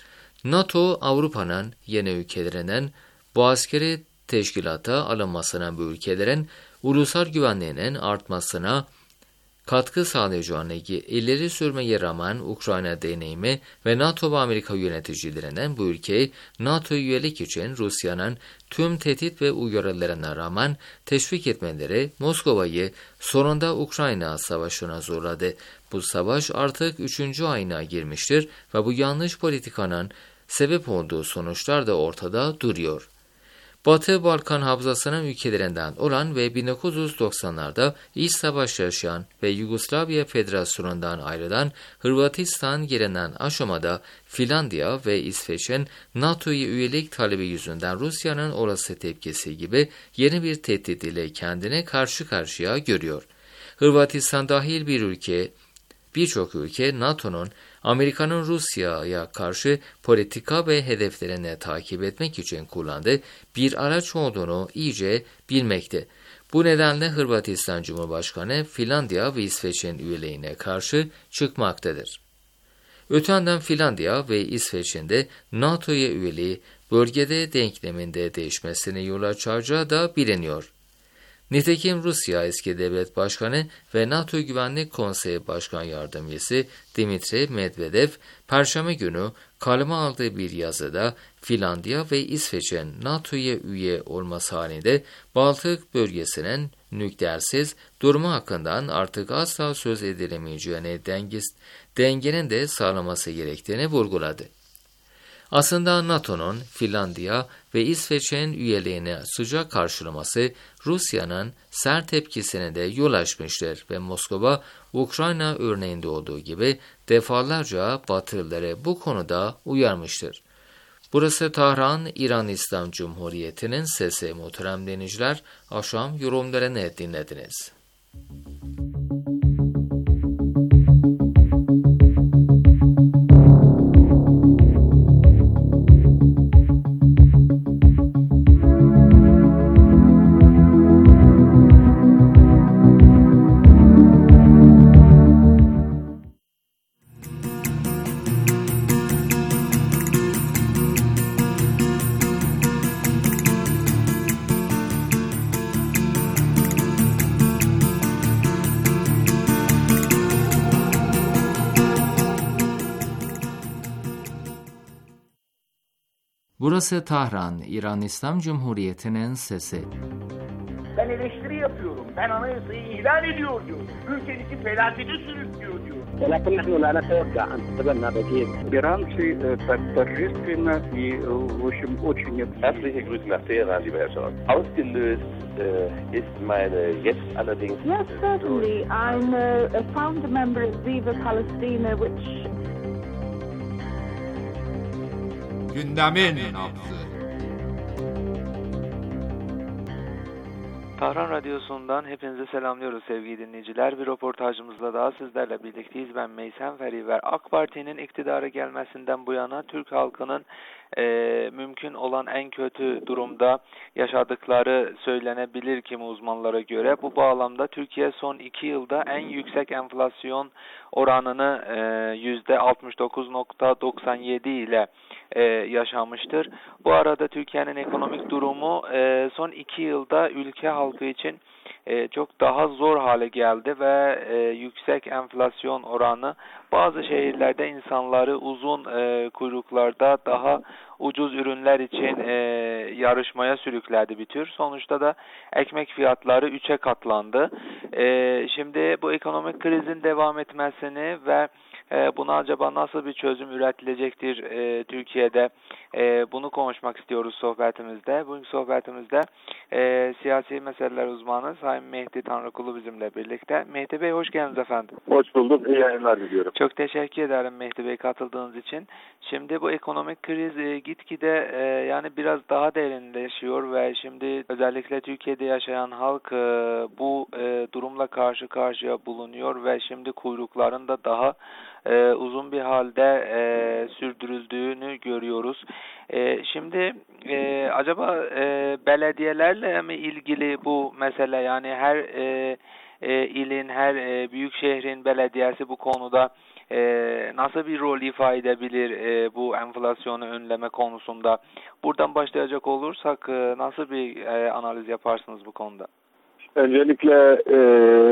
NATO, Avrupa'nın yeni ülkelerinin bu askeri teşkilata alınmasına bu ülkelerin ulusal güvenliğinin artmasına katkı sağlayacağını ileri sürmeye rağmen Ukrayna deneyimi ve NATO ve Amerika yöneticilerinin bu ülkeyi NATO üyelik için Rusya'nın tüm tehdit ve uyarılarına rağmen teşvik etmeleri Moskova'yı sonunda Ukrayna Savaşı'na zorladı. Bu savaş artık üçüncü ayına girmiştir ve bu yanlış politikanın sebep olduğu sonuçlar da ortada duruyor. Batı Balkan Havzası'nın ülkelerinden olan ve bin dokuz yüz doksanlarda iç savaş yaşayan ve Yugoslavya Federasyonu'ndan ayrılan Hırvatistan gelinen aşamada Finlandiya ve İsveç'in NATO'ya üyelik talebi yüzünden Rusya'nın olası tepkisi gibi yeni bir tehdit ile kendine karşı karşıya görüyor. Hırvatistan dahil bir ülke, birçok ülke NATO'nun Amerika'nın Rusya'ya karşı politika ve hedeflerini takip etmek için kullandığı bir araç olduğunu iyice bilmekte. Bu nedenle Hırvatistan Cumhurbaşkanı Finlandiya ve İsveç'in üyeliğine karşı çıkmaktadır. Öte yandan Finlandiya ve İsveç'in de NATO'ya üyeliği bölgede denkleminde değişmesine yol açacağı da biliniyor. Nitekim Rusya eski devlet başkanı ve NATO Güvenlik Konseyi Başkan Yardımcısı Dmitri Medvedev, Perşembe günü kaleme aldığı bir yazıda Finlandiya ve İsveç'in NATO'ya üye olması halinde Baltık bölgesinin nükleersiz durumu hakkından artık asla söz edilemeyeceğini dengis, dengenin de sağlaması gerektiğini vurguladı. Aslında NATO'nun Finlandiya ve İsveç'in üyeliğini sıcak karşılaması Rusya'nın sert tepkisine de yol açmıştır ve Moskova, Ukrayna örneğinde olduğu gibi defalarca Batılıları bu konuda uyarmıştır. Burası Tahran, İran İslam Cumhuriyeti'nin sesi. Muhterem dinleyiciler, akşam yorumlarını dinlediniz. Burası Tahran, İran İslam Cumhuriyeti'nin sesi.
Ben eleştiri yapıyorum. Ben anayasayı ihlal ediyor diyorum. Ülkenizi felakete sürüklüyor diyor.
ولكن نحن لا نتوقع أن تتبنى بديل.
Иранцы торжественно и, в общем, очень...
Herzliche Grüße nach Teheran, lieber Herr Scholz. Ausgelöst äh, ist meine jetzt allerdings...
Yes, certainly. I'm a, a founder member of Viva Palestina, which...
Gündemin nabzı.
Tahran Radyosu'ndan hepinizi selamlıyoruz sevgili dinleyiciler. Bir röportajımızla daha sizlerle birlikteyiz. Ben Meysem Feriver. AK Parti'nin iktidara gelmesinden bu yana Türk halkının e, mümkün olan en kötü durumda yaşadıkları söylenebilir kimi uzmanlara göre. Bu bağlamda Türkiye son iki yılda en yüksek enflasyon oranını e, yüzde altmış dokuz nokta doksan yedi ile e, yaşamıştır. Bu arada Türkiye'nin ekonomik durumu e, son iki yılda ülke halkı için e, çok daha zor hale geldi ve e, yüksek enflasyon oranı bazı şehirlerde insanları uzun e, kuyruklarda daha ucuz ürünler için e, yarışmaya sürükledi bir tür. Sonuçta da ekmek fiyatları üçe katlandı. E, şimdi bu ekonomik krizin devam etmesini ve e, buna acaba nasıl bir çözüm üretilecektir e, Türkiye'de e, bunu konuşmak istiyoruz sohbetimizde. Bugünkü sohbetimizde e, siyasi meseleler uzmanı Sayın Mehdi Tanrıkulu bizimle birlikte. Mehdi Bey hoş geldiniz efendim.
Hoş bulduk. İyi yayınlar diliyorum.
Çok teşekkür ederim Mehdi Bey katıldığınız için. Şimdi bu ekonomik kriz e, gitgide e, yani biraz daha derinleşiyor ve şimdi özellikle Türkiye'de yaşayan halk e, bu e, durumla karşı karşıya bulunuyor ve şimdi kuyrukların da daha e, uzun bir halde e, sürdürüldüğünü görüyoruz. E, şimdi e, acaba e, belediyelerle mi ilgili bu mesele, yani her e, e, ilin, her e, büyük şehrin belediyesi bu konuda Ee, nasıl bir rol ifade edebilir e, bu enflasyonu önleme konusunda? Buradan başlayacak olursak e, nasıl bir e, analiz yaparsınız bu konuda?
Öncelikle e,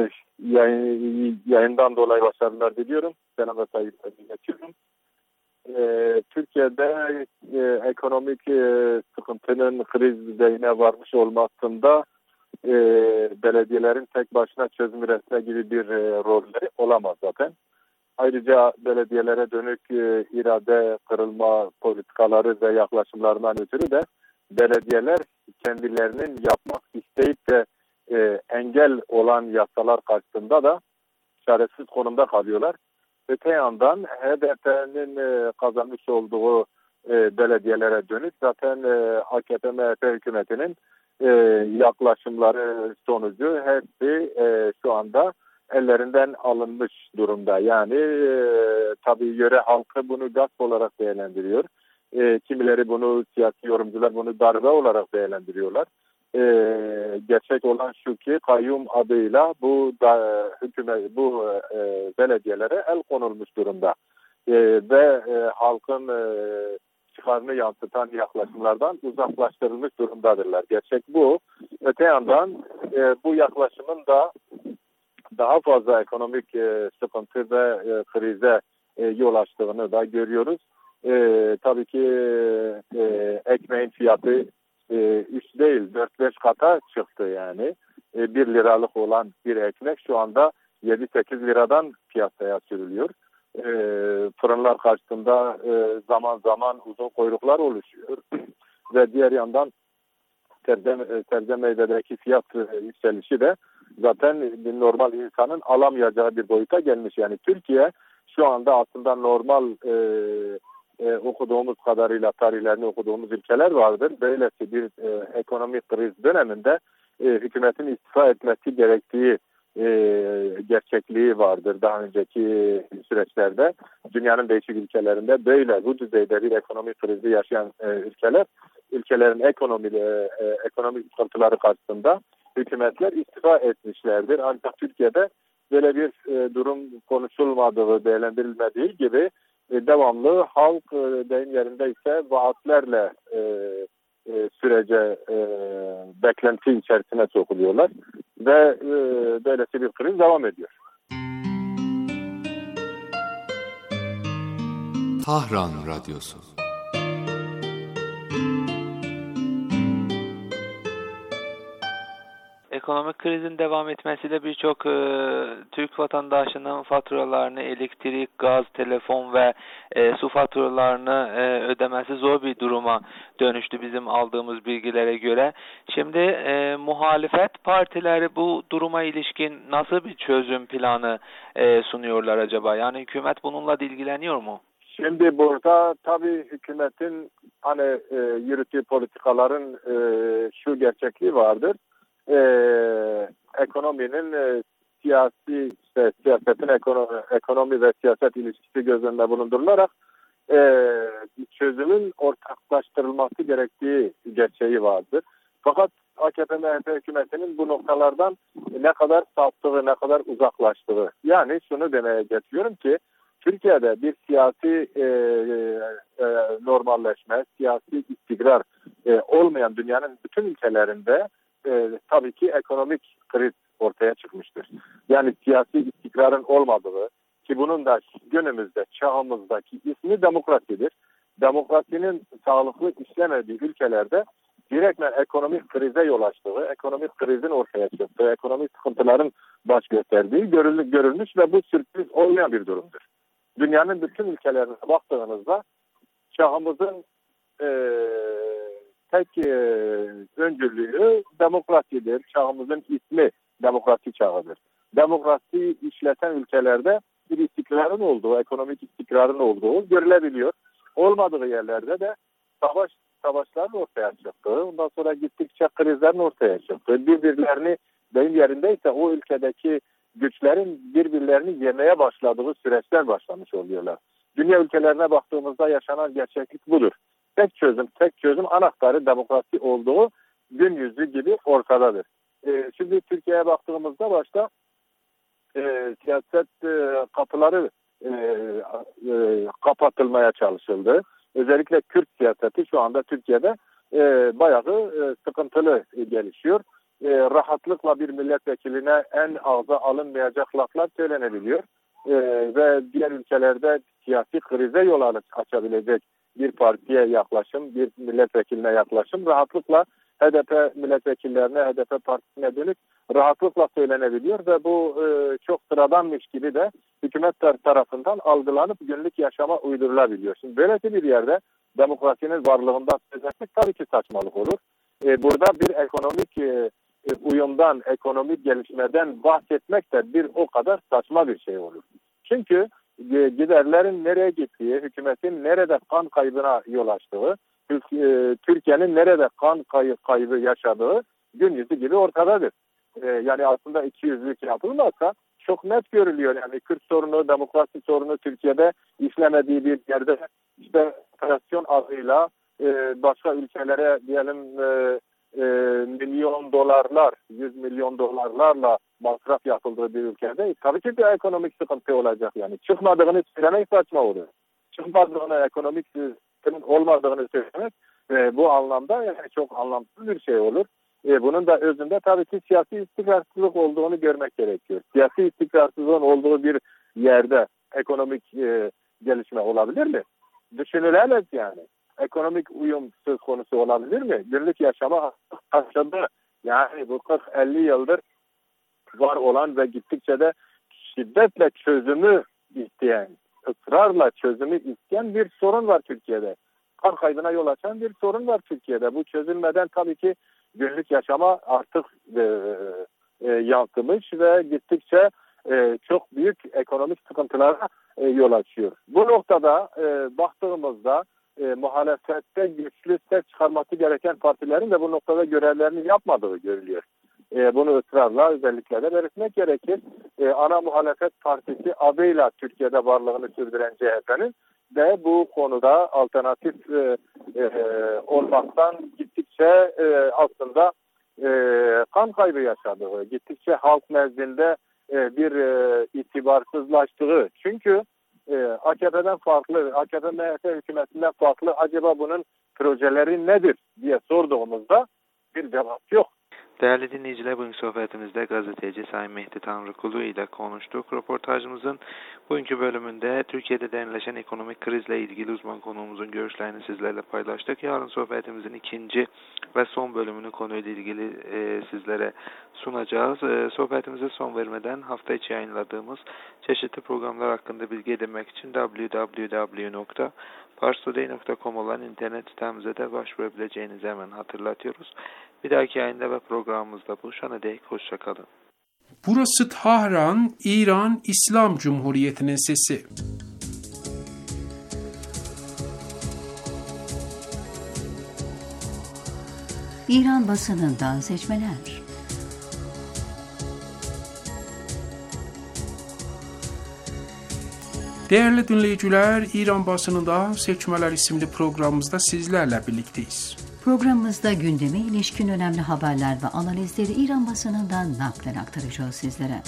yayın, yayından dolayı başarılar diliyorum. Selam ve saygılar iletiyorum. E, Türkiye'de e, ekonomik e, sıkıntının kriz düzeyine varmış olmasında e, belediyelerin tek başına çözüm üretme gibi bir e, rolleri olamaz zaten. Ayrıca belediyelere dönük e, irade kırılma politikaları ve yaklaşımlarından ötürü de belediyeler kendilerinin yapmak isteyip de e, engel olan yasalar karşısında da çaresiz konumda kalıyorlar. Öte yandan H D P'nin e, kazanmış olduğu e, belediyelere dönük zaten e, A K P M H P hükümetinin e, yaklaşımları sonucu hepsi e, şu anda ellerinden alınmış durumda. Yani e, tabii yöre halkı bunu gasp olarak değerlendiriyor. E, kimileri bunu, siyasi yorumcular bunu darbe olarak değerlendiriyorlar. E, gerçek olan şu ki kayyum adıyla bu da, hükümet, bu e, belediyelere el konulmuş durumda. E, ve e, halkın e, çıkarını yansıtan yaklaşımlardan uzaklaştırılmış durumdadırlar. Gerçek bu. Öte yandan e, bu yaklaşımın da daha fazla ekonomik e, sıkıntı ve e, krize e, yol açtığını da görüyoruz. E, tabii ki e, ekmeğin fiyatı e, üç değil dört beş kata çıktı yani. E, bir liralık olan bir ekmek şu anda yedi sekiz liradan piyasaya sürülüyor. E, fırınlar karşısında e, zaman zaman uzun kuyruklar oluşuyor. Ve diğer yandan sebze, sebze meyvedeki fiyat e, yükselişi de zaten bir normal insanın alamayacağı bir boyuta gelmiş. Yani Türkiye şu anda aslında normal e, e, okuduğumuz kadarıyla tarihlerini okuduğumuz ülkeler vardır. Böylesi bir e, ekonomik kriz döneminde e, hükümetin istifa etmesi gerektiği e, gerçekliği vardır. Daha önceki süreçlerde dünyanın değişik ülkelerinde böyle bu düzeyde bir ekonomik krizi yaşayan e, ülkeler, ülkelerin ekonomi, e, ekonomik sıkıntıları karşısında hükümetler istifa etmişlerdir. Ancak Türkiye'de böyle bir e, durum konuşulmadığı, değerlendirilmediği gibi e, devamlı halk e, deyim yerinde ise vaatlerle e, e, sürece e, beklenti içerisine sokuluyorlar ve e, böylesi bir kriz devam ediyor.
Tahran Radyosu.
ekonomik krizin devam etmesiyle birçok e, Türk vatandaşının faturalarını, elektrik, gaz, telefon ve e, su faturalarını e, ödemesi zor bir duruma dönüştü bizim aldığımız bilgilere göre. Şimdi e, muhalefet partileri bu duruma ilişkin nasıl bir çözüm planı e, sunuyorlar acaba? Yani hükümet bununla ilgileniyor mu?
Şimdi burada tabii hükümetin hani e, yürüttüğü politikaların e, şu gerçekliği vardır. E, ekonominin e, siyasi işte, siyasetin ekonomi, ekonomi ve siyaset ilişkisi göz önünde bulundurularak e, çözümün ortaklaştırılması gerektiği gerçeği vardır. Fakat A K P M H P hükümetinin bu noktalardan ne kadar saptığı, ne kadar uzaklaştığı. Yani şunu demeye getiriyorum ki Türkiye'de bir siyasi e, e, normalleşme, siyasi istikrar e, olmayan dünyanın bütün ülkelerinde e, tabii ki ekonomik kriz ortaya çıkmıştır. Yani siyasi istikrarın olmadığı ki bunun da günümüzde, çağımızdaki ismi demokrasidir. Demokrasinin sağlıklı işlemediği ülkelerde direktmen ekonomik krize yol açtığı, ekonomik krizin ortaya çıktığı, ekonomik sıkıntıların baş gösterdiği görülmüş ve bu sürpriz olmayan bir durumdur. Dünyanın bütün ülkelerine baktığınızda çağımızın e, tek e, öncülüğü demokrasidir. Çağımızın ismi demokrasi çağıdır. Demokrasi işleten ülkelerde bir istikrarın olduğu, ekonomik istikrarın olduğu görülebiliyor. Olmadığı yerlerde de savaş savaşların ortaya çıktığı, ondan sonra gittikçe krizlerin ortaya çıktığı, birbirlerini deyim yerindeyse o ülkedeki güçlerin birbirlerini yemeye başladığı süreçler başlamış oluyorlar. Dünya ülkelerine baktığımızda yaşanan gerçeklik budur. Tek çözüm, tek çözüm anahtarı demokrasi olduğu gün yüzü gibi ortadadır. Ee, şimdi Türkiye'ye baktığımızda başta e, siyaset e, kapıları e, e, kapatılmaya çalışıldı. Özellikle Kürt siyaseti şu anda Türkiye'de e, bayağı e, sıkıntılı e, gelişiyor. E, rahatlıkla bir milletvekiline en ağza alınmayacak laflar söylenebiliyor. E, ve diğer ülkelerde siyasi krize yol açabilecek bir partiye yaklaşım, bir milletvekiline yaklaşım rahatlıkla H D P milletvekillerine, H D P partisine dönük rahatlıkla söylenebiliyor ve bu e, çok sıradanmış gibi de hükümet tarafından algılanıp günlük yaşama uydurulabiliyor. Şimdi böylesi bir yerde demokrasinin varlığından söz etmek tabii ki saçmalık olur. E, burada bir ekonomik e, uyumdan, ekonomik gelişmeden bahsetmek de bir o kadar saçma bir şey olur. Çünkü e, giderlerin nereye gittiği, hükümetin nerede kan kaybına yol açtığı, Türkiye'nin nerede kan kaybı yaşadığı gün yüzü gibi ortadadır. Ee, yani aslında iki yüzlük yapılmazsa çok net görülüyor. Yani Kürt sorunu, demokrasi sorunu Türkiye'de işlemediği bir yerde işte operasyon adıyla e, başka ülkelere diyelim e, e, milyon dolarlar, yüz milyon dolarlarla masraf yapıldığı bir ülkede tabii ki bir ekonomik sıkıntı olacak. Yani çıkmadığını söylemek saçma olur. Çıkmadığını, ekonomik olmadığını söylemek e, bu anlamda yani çok anlamsız bir şey olur. E, bunun da özünde tabii ki siyasi istikrarsızlık olduğunu görmek gerekiyor. Siyasi istikrarsızlığın olduğu bir yerde ekonomik e, gelişme olabilir mi? Düşünülemez yani. Ekonomik uyum söz konusu olabilir mi? Günlük yaşama başladı. Yani bu kırk elli yıldır var olan ve gittikçe de şiddetle çözümü isteyen, ısrarla çözümü isteyen bir sorun var Türkiye'de. Kan kaybına yol açan bir sorun var Türkiye'de. Bu çözülmeden tabii ki günlük yaşama artık e, e, yansımış ve gittikçe e, çok büyük ekonomik sıkıntılara e, yol açıyor. Bu noktada e, baktığımızda e, muhalefette güçlü ses çıkarması gereken partilerin de bu noktada görevlerini yapmadığı görülüyor. E, bunu ısrarla özellikle de belirtmek gerekir. E, ana muhalefet partisi adıyla Türkiye'de varlığını sürdüren C H P'nin de bu konuda alternatif e, e, olmaktan gittikçe e, aslında e, kan kaybı yaşadığı, gittikçe halk nezdinde e, bir e, itibarsızlaştığı. Çünkü e, A K P'den farklı, A K P M H P hükümetinden farklı acaba bunun projeleri nedir diye sorduğumuzda bir cevap yok.
Değerli dinleyiciler, bugünkü sohbetimizde gazeteci Sayın Mehdi Tanrıkulu ile konuştuk. Röportajımızın bugünkü bölümünde Türkiye'de derinleşen ekonomik krizle ilgili uzman konuğumuzun görüşlerini sizlerle paylaştık. Yarın sohbetimizin ikinci ve son bölümünü konuyla ilgili e, sizlere sunacağız. E, sohbetimize son vermeden hafta içi yayınladığımız çeşitli programlar hakkında bilgi edinmek için double-u double-u double-u nokta pars today nokta com olan internet sitemize de başvurabileceğinizi hemen hatırlatıyoruz. Bir dahaki yayında ve programımızda buluşana dek hoşça kalın.
Burası Tahran, İran İslam Cumhuriyeti'nin sesi.
İran basınından seçmeler.
Değerli dinleyiciler, İran basınında Seçmeler isimli programımızda sizlerle birlikteyiz.
Programımızda gündeme ilişkin önemli haberler ve analizleri İran basınından naklen aktaracağız sizlere.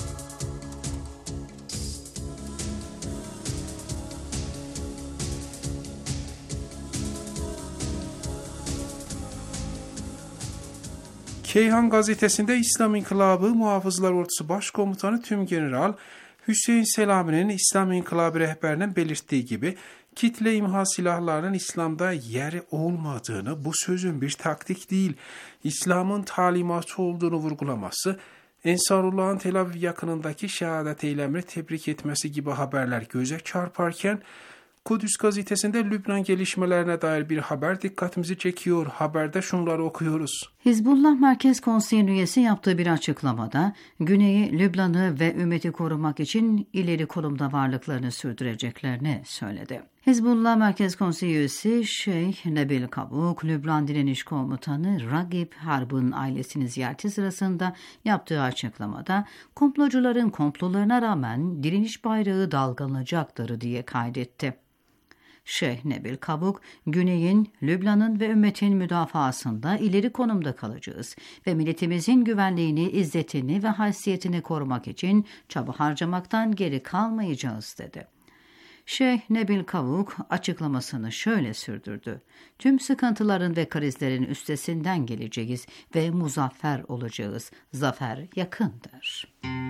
Keyhan gazetesinde İslam İnkılabı Muhafızlar Ordusu Başkomutanı Tümgeneral Hüseyin Selami'nin İslam İnkılabı rehberinin belirttiği gibi kitle imha silahlarının İslam'da yeri olmadığını, bu sözün bir taktik değil, İslam'ın talimatı olduğunu vurgulaması, Ensarullah'ın Tel Aviv yakınındaki şehadet eylemini tebrik etmesi gibi haberler göze çarparken, Kudüs gazetesinde Lübnan gelişmelerine dair bir haber dikkatimizi çekiyor. Haberde şunları okuyoruz.
Hizbullah Merkez Konseyi üyesi yaptığı bir açıklamada, Güney'i, Lübnan'ı ve ümmeti korumak için ileri konumda varlıklarını sürdüreceklerini söyledi. Hizbullah Merkez Konseyi üyesi Şeyh Nebil Kabuk, Lübnan Direniş Komutanı Ragib Harb'ın ailesini ziyareti sırasında yaptığı açıklamada, komplocuların komplolarına rağmen direniş bayrağı dalgalanacaktır diye kaydetti. Şeyh Nebil Kabuk, Güney'in, Lübnan'ın ve ümmetin müdafaasında ileri konumda kalacağız ve milletimizin güvenliğini, izzetini ve haysiyetini korumak için çaba harcamaktan geri kalmayacağız dedi. Şeyh Nebil Kabuk açıklamasını şöyle sürdürdü. Tüm sıkıntıların ve krizlerin üstesinden geleceğiz ve muzaffer olacağız. Zafer yakındır.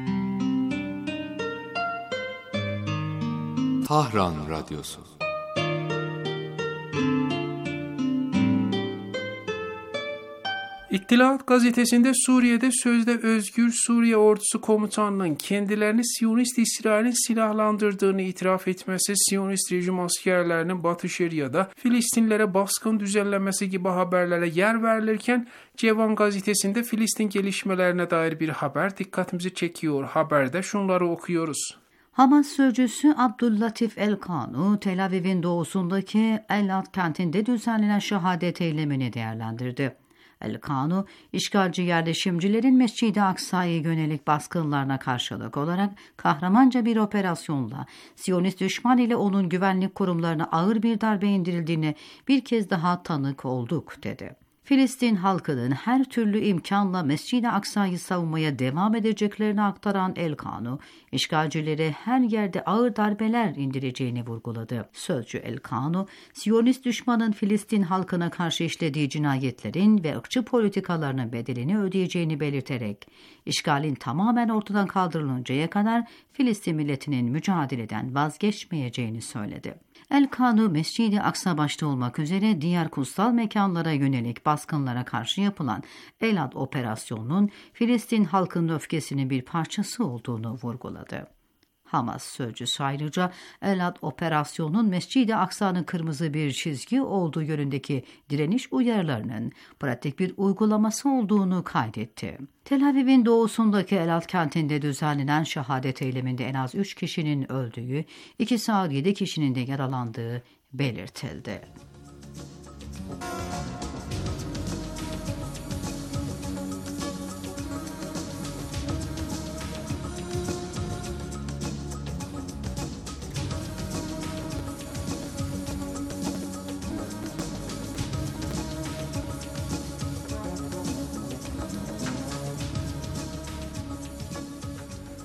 Tahran Radyosu.
İttilaat gazetesinde Suriye'de sözde Özgür Suriye Ordusu komutanının kendilerini Siyonist İsrail'in silahlandırdığını itiraf etmesi, Siyonist rejim askerlerinin Batı Şeria'da Filistinlere baskın düzenlemesi gibi haberlere yer verilirken, Cevan gazetesinde Filistin gelişmelerine dair bir haber dikkatimizi çekiyor. Haberde şunları okuyoruz.
Hamas sözcüsü Abdüllatif El-Kanu, Tel Aviv'in doğusundaki El-Ad kentinde düzenlenen şehadet eylemini değerlendirdi. El-Kanu, işgalci yerleşimcilerin Mescid-i Aksa'ya yönelik baskınlarına karşılık olarak kahramanca bir operasyonla Siyonist düşman ile onun güvenlik kurumlarına ağır bir darbe indirildiğine bir kez daha tanık olduk dedi. Filistin halkının her türlü imkanla Mescid-i Aksa'yı savunmaya devam edeceklerini aktaran El-Kanu, işgalcileri her yerde ağır darbeler indireceğini vurguladı. Sözcü El-Kanu, Siyonist düşmanın Filistin halkına karşı işlediği cinayetlerin ve ırkçı politikalarının bedelini ödeyeceğini belirterek, işgalin tamamen ortadan kaldırılıncaya kadar Filistin milletinin mücadeleden vazgeçmeyeceğini söyledi. El-Kanu, Mescid-i Aksa başta olmak üzere diğer kutsal mekanlara yönelik baskınlara karşı yapılan El-Ad operasyonunun Filistin halkının öfkesinin bir parçası olduğunu vurguladı. Hamas sözcüsü ayrıca El-Ad operasyonunun Mescid-i Aksa'nın kırmızı bir çizgi olduğu yönündeki direniş uyarılarının pratik bir uygulaması olduğunu kaydetti. Tel Aviv'in doğusundaki El-Ad kentinde düzenlenen şehadet eyleminde en az üç kişinin öldüğü, iki sağ yedi kişinin de yaralandığı belirtildi.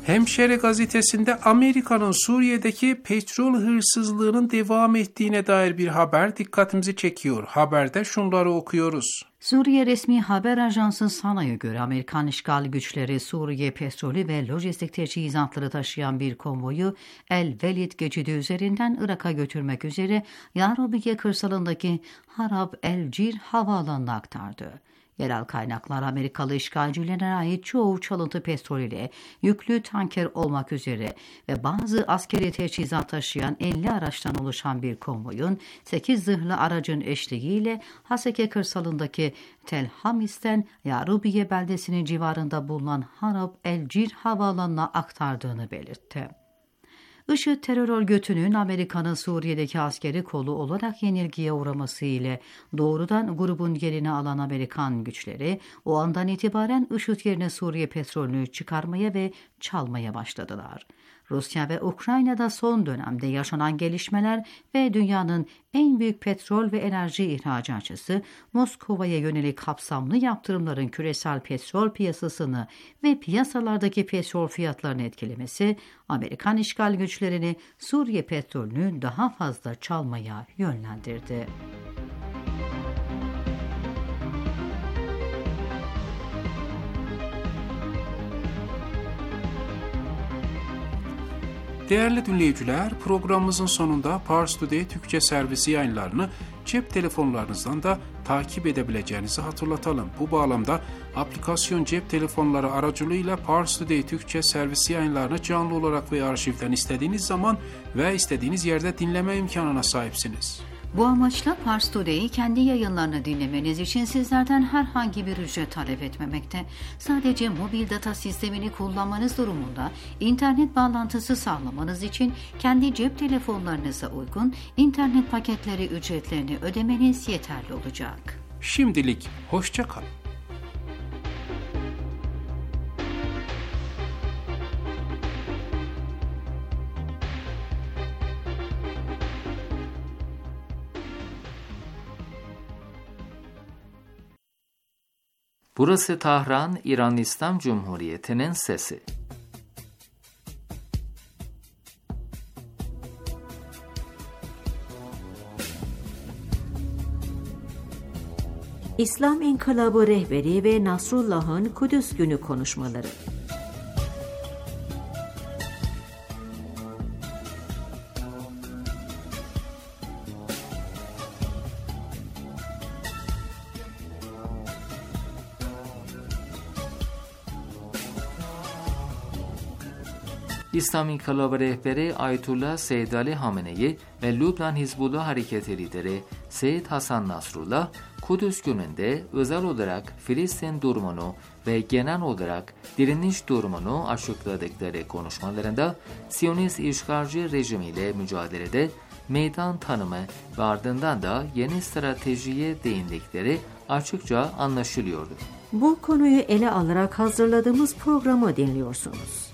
Hemşire gazetesinde Amerika'nın Suriye'deki petrol hırsızlığının devam ettiğine dair bir haber dikkatimizi çekiyor. Haberde şunları okuyoruz.
Suriye resmi haber ajansı SANA'ya göre Amerikan işgal güçleri Suriye petrolü ve lojistik teçhizatları taşıyan bir konvoyu El Velid geçidi üzerinden Irak'a götürmek üzere Yarubiye kırsalındaki Harab El Cir havaalanına aktardı. Yerel kaynaklar Amerikalı işgalcilere ait çoğu çalıntı petrol ile yüklü tanker olmak üzere ve bazı askeri teçhizat taşıyan elli araçtan oluşan bir konvoyun sekiz zırhlı aracın eşliğiyle Haseke kırsalındaki Tel Hamis'ten Yarubiye beldesinin civarında bulunan Harab El Cir havaalanına aktardığını belirtti. IŞİD terör örgütünün Amerika'nın Suriye'deki askeri kolu olarak yenilgiye uğraması ile doğrudan grubun yerini alan Amerikan güçleri o andan itibaren IŞİD yerine Suriye petrolünü çıkarmaya ve çalmaya başladılar. Rusya ve Ukrayna'da son dönemde yaşanan gelişmeler ve dünyanın en büyük petrol ve enerji ihracatçısı Moskova'ya yönelik kapsamlı yaptırımların küresel petrol piyasasını ve piyasalardaki petrol fiyatlarını etkilemesi, Amerikan işgal güçlerini Suriye petrolünü daha fazla çalmaya yönlendirdi.
Değerli dinleyiciler, programımızın sonunda Pars Today Türkçe servisi yayınlarını cep telefonlarınızdan da takip edebileceğinizi hatırlatalım. Bu bağlamda aplikasyon cep telefonları aracılığıyla Pars Today Türkçe servisi yayınlarını canlı olarak ve arşivden istediğiniz zaman ve istediğiniz yerde dinleme imkanına sahipsiniz.
Bu amaçla Pars Today'i kendi yayınlarını dinlemeniz için sizlerden herhangi bir ücret talep etmemekte. Sadece mobil data sistemini kullanmanız durumunda internet bağlantısı sağlamanız için kendi cep telefonlarınıza uygun internet paketleri ücretlerini ödemeniz yeterli olacak.
Şimdilik hoşça kalın.
Burası Tahran, İran İslam Cumhuriyeti'nin sesi.
İslam İnkılabı rehberi ve Nasrullah'ın Kudüs Günü konuşmaları.
İslam İnkılabı rehberi Ayetullah Seyyid Ali Hamenei ve Lübnan Hizbullah Hareketi lideri Seyyid Hasan Nasrullah, Kudüs gününde özel olarak Filistin durumunu ve genel olarak direniş durumunu açıkladıkları konuşmalarında Siyonist işgalci rejimiyle mücadelede meydan tanımı ve ardından da yeni stratejiye değindikleri açıkça anlaşılıyordu.
Bu konuyu ele alarak hazırladığımız programı dinliyorsunuz.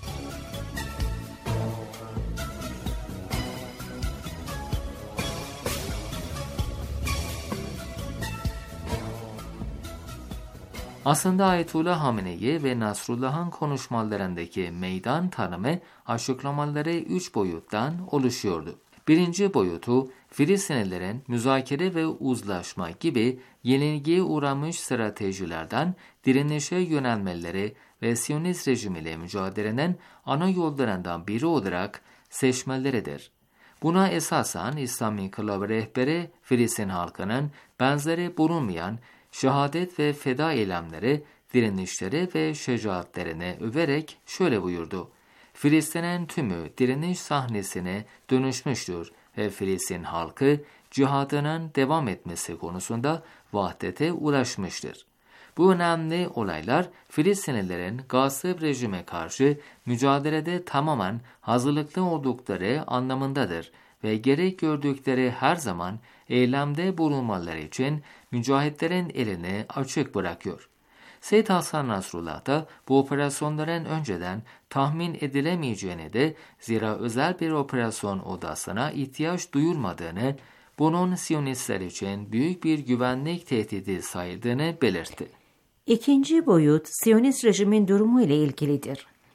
Aslında Ayetullah Hamenei ve Nasrullah'ın konuşmalarındaki meydan tanımı açıklamaları üç boyuttan oluşuyordu. Birinci boyutu, Filistinlilerin müzakere ve uzlaşma gibi yenilgiye uğramış stratejilerden direnişe yönelmeleri ve Siyonist rejimiyle mücadelenin ana yollarından biri olarak seçmeleridir. Buna esasen İslam İnkılabı rehberi Filistin halkının benzeri bulunmayan şehadet ve feda eylemleri, direnişleri ve şecaatlerini överek şöyle buyurdu. Filistin'in tümü direniş sahnesine dönüşmüştür ve Filistin halkı cihadının devam etmesi konusunda vahdete ulaşmıştır. Bu önemli olaylar Filistinlilerin gasp rejime karşı mücadelede tamamen hazırlıklı oldukları anlamındadır ve gerek gördükleri her zaman eylemde bulunmaları için mücahitlerin elini açık bırakıyor. Seyyid Hasan Nasrullah da bu operasyonların önceden tahmin edilemeyeceğini de zira özel bir operasyon odasına ihtiyaç duyulmadığını, bunun Siyonistler için büyük bir güvenlik tehdidi sayıldığını belirtti.
İkinci boyut Siyonist rejimin durumu ile ilgilidir.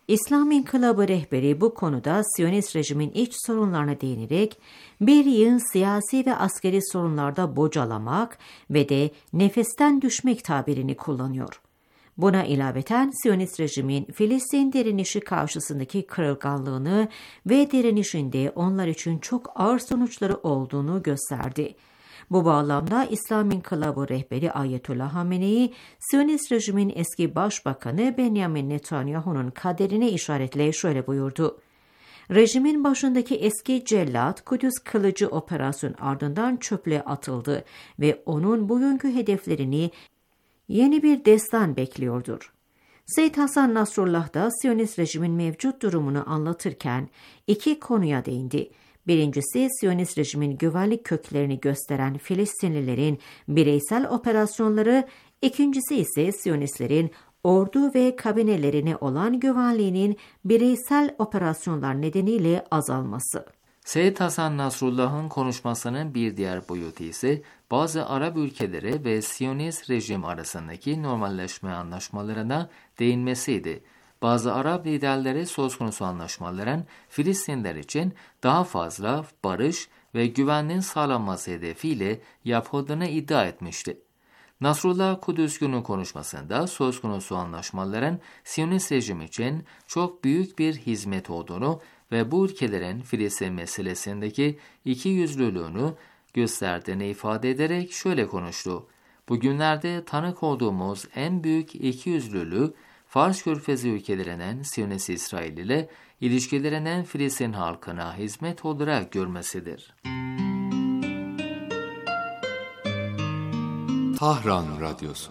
İslam İnkılabı rehberi bu konuda Siyonist rejimin iç sorunlarına değinerek bir yığın siyasi ve askeri sorunlarda bocalamak ve de nefesten düşmek tabirini kullanıyor. Buna ilaveten Siyonist rejimin Filistin direnişi karşısındaki kırılganlığını ve direnişinde onlar için çok ağır sonuçları olduğunu gösterdi. Bu bağlamda İslam İnkılabı rehberi Ayetullah Hamenei, Siyonist rejimin eski başbakanı Benjamin Netanyahu'nun kaderine işaretle şöyle buyurdu. Rejimin başındaki eski cellat Kudüs Kılıcı operasyon ardından çöple atıldı ve onun bugünkü hedeflerini yeni bir destan bekliyordur. Seyyid Hasan Nasrullah da Siyonist rejimin mevcut durumunu anlatırken iki konuya değindi. Birincisi, Siyonist rejimin güvenlik köklerini gösteren Filistinlilerin bireysel operasyonları, ikincisi ise Siyonistlerin ordu ve kabinelerine olan güvenliğinin bireysel operasyonlar nedeniyle azalması.
Seyyid Hasan Nasrullah'ın konuşmasının bir diğer boyutu ise bazı Arap ülkeleri ve Siyonist rejim arasındaki normalleşme anlaşmalarına değinmesiydi. Bazı Arap liderleri söz konusu anlaşmaların Filistinler için daha fazla barış ve güvenliğin sağlanması hedefiyle yapıldığını iddia etmişti. Nasrullah Kudüs Günü konuşmasında söz konusu anlaşmaların Siyonist rejim için çok büyük bir hizmet olduğunu ve bu ülkelerin Filistin meselesindeki ikiyüzlülüğünü gösterdiğini ifade ederek şöyle konuştu. Bugünlerde tanık olduğumuz en büyük ikiyüzlülüğü Fars Körfezi ülkelerinin Siyonist İsrail ile ilişkilerinin Filistin halkına hizmet olarak görmesidir.
Tahran Radyosu.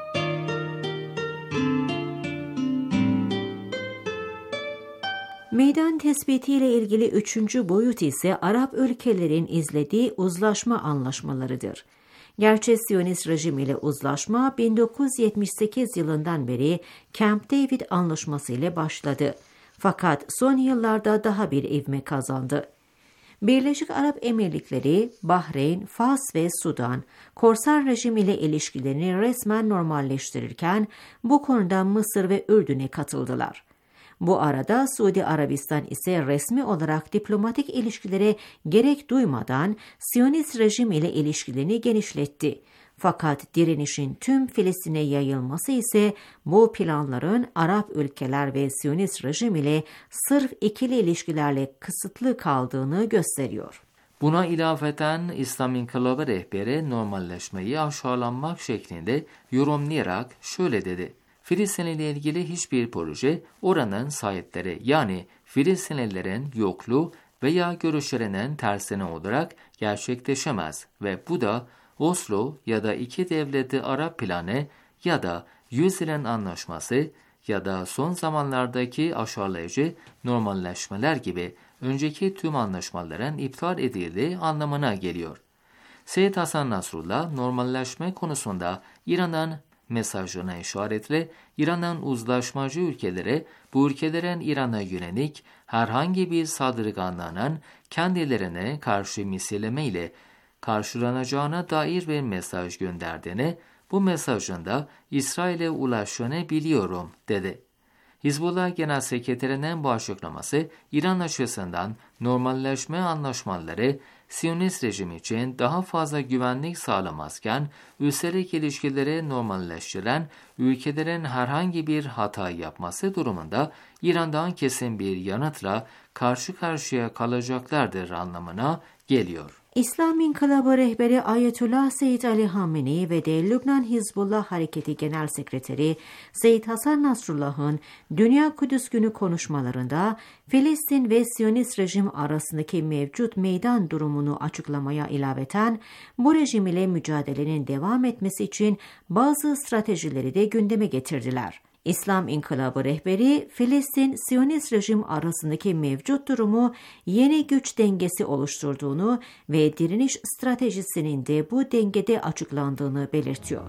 Meydan tespitiyle ilgili üçüncü boyut ise Arap ülkelerin izlediği uzlaşma anlaşmalarıdır. Gerçi Siyonist rejim ile uzlaşma bin dokuz yüz yetmiş sekiz yılından beri Camp David Anlaşması ile başladı. Fakat son yıllarda daha bir ivme kazandı. Birleşik Arap Emirlikleri, Bahreyn, Fas ve Sudan, korsan rejim ile ilişkilerini resmen normalleştirirken bu konuda Mısır ve Ürdün'e katıldılar. Bu arada Suudi Arabistan ise resmi olarak diplomatik ilişkilere gerek duymadan Siyonist rejim ile ilişkilerini genişletti. Fakat direnişin tüm Filistin'e yayılması ise bu planların Arap ülkeler ve Siyonist rejim ile sırf ikili ilişkilerle kısıtlı kaldığını gösteriyor.
Buna ilaveten İslam İnkılabı rehberi normalleşmeyi aşağılanmak şeklinde yorumlayarak şöyle dedi. Filistin ile ilgili hiçbir proje oranın sahipleri yani Filistinlilerin yokluğu veya görüşlerinin tersine olarak gerçekleşemez ve bu da Oslo ya da iki devletli Arap planı ya da yüz yılın anlaşması ya da son zamanlardaki aşağılayıcı normalleşmeler gibi önceki tüm anlaşmaların iptal edildiği anlamına geliyor. Seyyid Hasan Nasrullah normalleşme konusunda İran'dan mesajına işaretle İran'ın uzlaşmacı ülkelere bu ülkelerin İran'a yönelik herhangi bir saldırganlığının kendilerine karşı misilleme ile karşılanacağına dair bir mesaj gönderdiğini, bu mesajın da İsrail'e ulaştığını biliyorum dedi. Hizbullah Genel Sekreterinin bu açıklaması İran açısından normalleşme anlaşmaları Siyonist rejim için daha fazla güvenlik sağlamazken üstelik ilişkileri normalleştiren ülkelerin herhangi bir hata yapması durumunda İran'dan kesin bir yanıtla karşı karşıya kalacaklardır anlamına geliyor.
İslam İnkılabı rehberi Ayetullah Seyyid Ali Hamenei ve de Lübnan Hizbullah Hareketi Genel Sekreteri Seyyid Hasan Nasrullah'ın Dünya Kudüs Günü konuşmalarında Filistin ve Siyonist rejim arasındaki mevcut meydan durumunu açıklamaya ilaveten bu rejim ile mücadelenin devam etmesi için bazı stratejileri de gündeme getirdiler. İslam İnkılabı rehberi, Filistin-Siyonist rejim arasındaki mevcut durumu yeni güç dengesi oluşturduğunu ve direniş stratejisinin de bu dengede açıklandığını belirtiyor.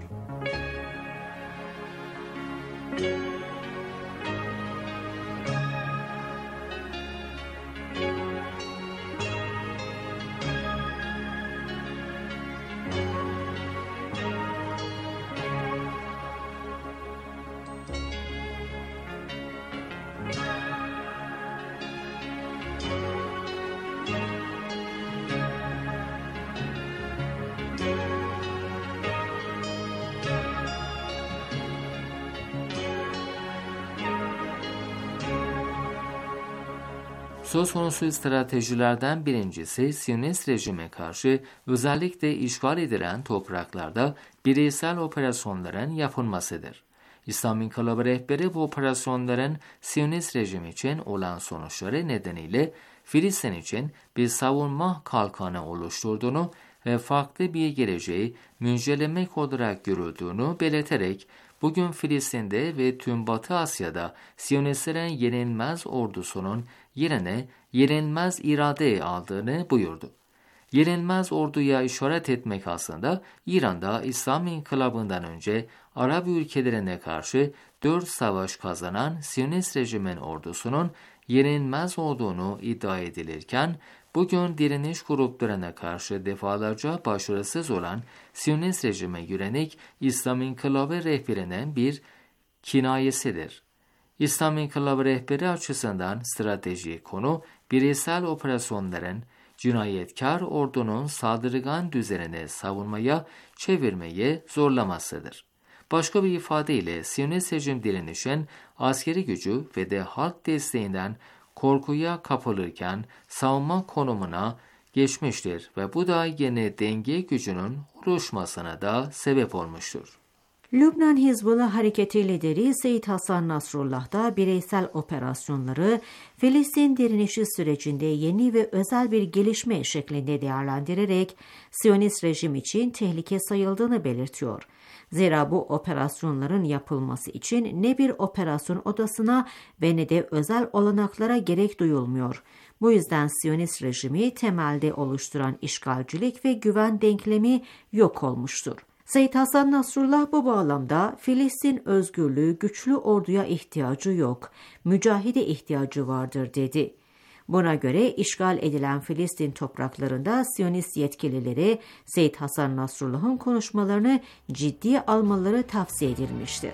Söz konusu stratejilerden birincisi Siyonist rejime karşı özellikle işgal edilen topraklarda bireysel operasyonların yapılmasıdır. İslam İnkılabı rehberi bu operasyonların Siyonist rejim için olan sonuçları nedeniyle Filistin için bir savunma kalkanı oluşturduğunu ve farklı bir geleceği müjdelemek olarak görüldüğünü belirterek bugün Filistin'de ve tüm Batı Asya'da Siyonistlerin yenilmez ordusunun yerine yenilmez irade aldığını buyurdu. Yenilmez orduya işaret etmek aslında İran'da İslam İnkılabı'ndan önce Arap ülkelerine karşı dört savaş kazanan Siyonist rejimin ordusunun yenilmez olduğunu iddia edilirken, bugün direniş gruplarına karşı defalarca başarısız olan Siyonist rejime yönelik İslam İnkılabı rehberinin bir kinayesidir. İslam İnkılabı rehberi açısından stratejik konu bireysel operasyonların cinayetkar ordunun saldırgan düzenini savunmaya çevirmeye zorlamasıdır. Başka bir ifadeyle Siyonist rejim direnişin askeri gücü ve de halk desteğinden korkuya kapılırken savunma konumuna geçmiştir ve bu da yeni denge gücünün oluşmasına da sebep olmuştur.
Lübnan Hizbullah Hareketi lideri Seyyid Hasan Nasrullah da bireysel operasyonları Filistin direnişi sürecinde yeni ve özel bir gelişme şeklinde değerlendirerek Siyonist rejim için tehlike sayıldığını belirtiyor. Zira bu operasyonların yapılması için ne bir operasyon odasına ve ne de özel olanaklara gerek duyulmuyor. Bu yüzden Siyonist rejimi temelde oluşturan işgalcilik ve güven denklemi yok olmuştur. Seyyid Hasan Nasrullah bu bağlamda Filistin özgürlüğü güçlü orduya ihtiyacı yok, mücahide ihtiyacı vardır dedi. Buna göre işgal edilen Filistin topraklarında Siyonist yetkilileri Seyyid Hasan Nasrullah'ın konuşmalarını ciddiye almaları tavsiye edilmiştir.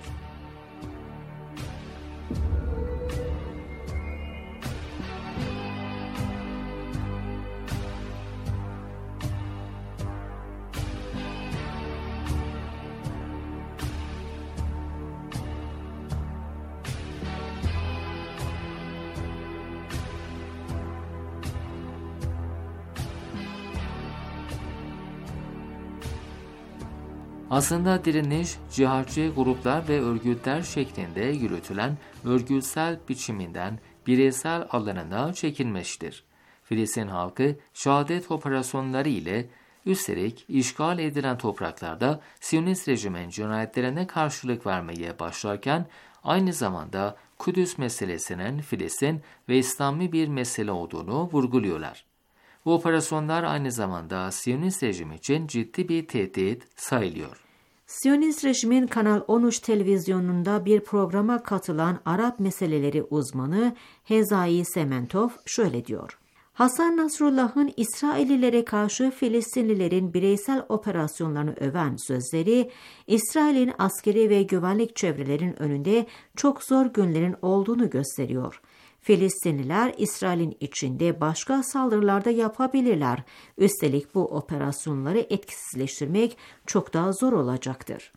Aslında direniş, cihatçı gruplar ve örgütler şeklinde yürütülen örgütsel biçiminden bireysel alanına çekilmiştir. Filistin halkı şehadet operasyonları ile üstelik işgal edilen topraklarda Siyonist rejimin cinayetlerine karşılık vermeye başlarken aynı zamanda Kudüs meselesinin Filistin ve İslami bir mesele olduğunu vurguluyorlar. Bu operasyonlar aynı zamanda Siyonist rejim için ciddi bir tehdit sayılıyor.
Siyonist rejimin Kanal on üç televizyonunda bir programa katılan Arap meseleleri uzmanı Hezai Sementov şöyle diyor. Hasan Nasrullah'ın İsraillilere karşı Filistinlilerin bireysel operasyonlarını öven sözleri, İsrail'in askeri ve güvenlik çevrelerin önünde çok zor günlerin olduğunu gösteriyor. Filistinliler İsrail'in içinde başka saldırılarda yapabilirler. Üstelik bu operasyonları etkisizleştirmek çok daha zor olacaktır.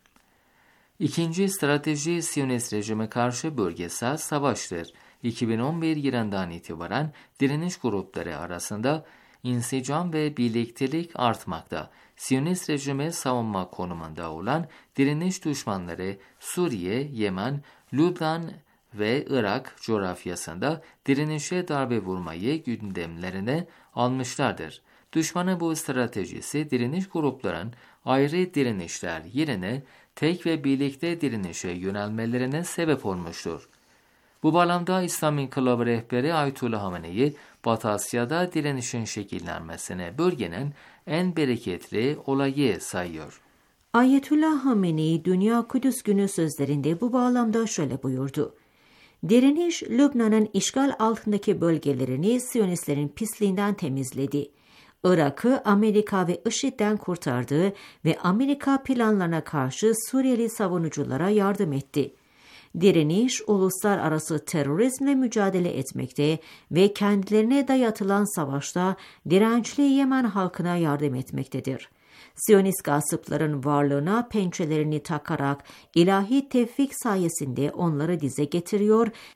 İkinci strateji Siyonist rejime karşı bölgesel savaştır. iki bin on bir yılından itibaren direniş grupları arasında insicam ve birliktelik artmakta. Siyonist rejime savunma konumunda olan direniş düşmanları Suriye, Yemen, Lübnan ve Irak coğrafyasında direnişe darbe vurmayı gündemlerine almışlardır. Düşmanın bu stratejisi direniş grupların ayrı direnişler yerine tek ve birlikte direnişe yönelmelerine sebep olmuştur. Bu bağlamda İslam İnkılabı rehberi Ayetullah Hamene'yi Batı Asya'da direnişin şekillenmesine bölgenin en bereketli olayı sayıyor.
Ayetullah Hamenei Dünya Kudüs Günü sözlerinde bu bağlamda şöyle buyurdu. Direniş, Lübnan'ın işgal altındaki bölgelerini Siyonistlerin pisliğinden temizledi. Irak'ı Amerika ve IŞİD'den kurtardı ve Amerika planlarına karşı Suriyeli savunuculara yardım etti. Direniş, uluslararası terörizmle mücadele etmekte ve kendilerine dayatılan savaşta dirençli Yemen halkına yardım etmektedir. Siyonist gasıpların varlığına pençelerini takarak ilahi tevfik sayesinde onları dize getiriyor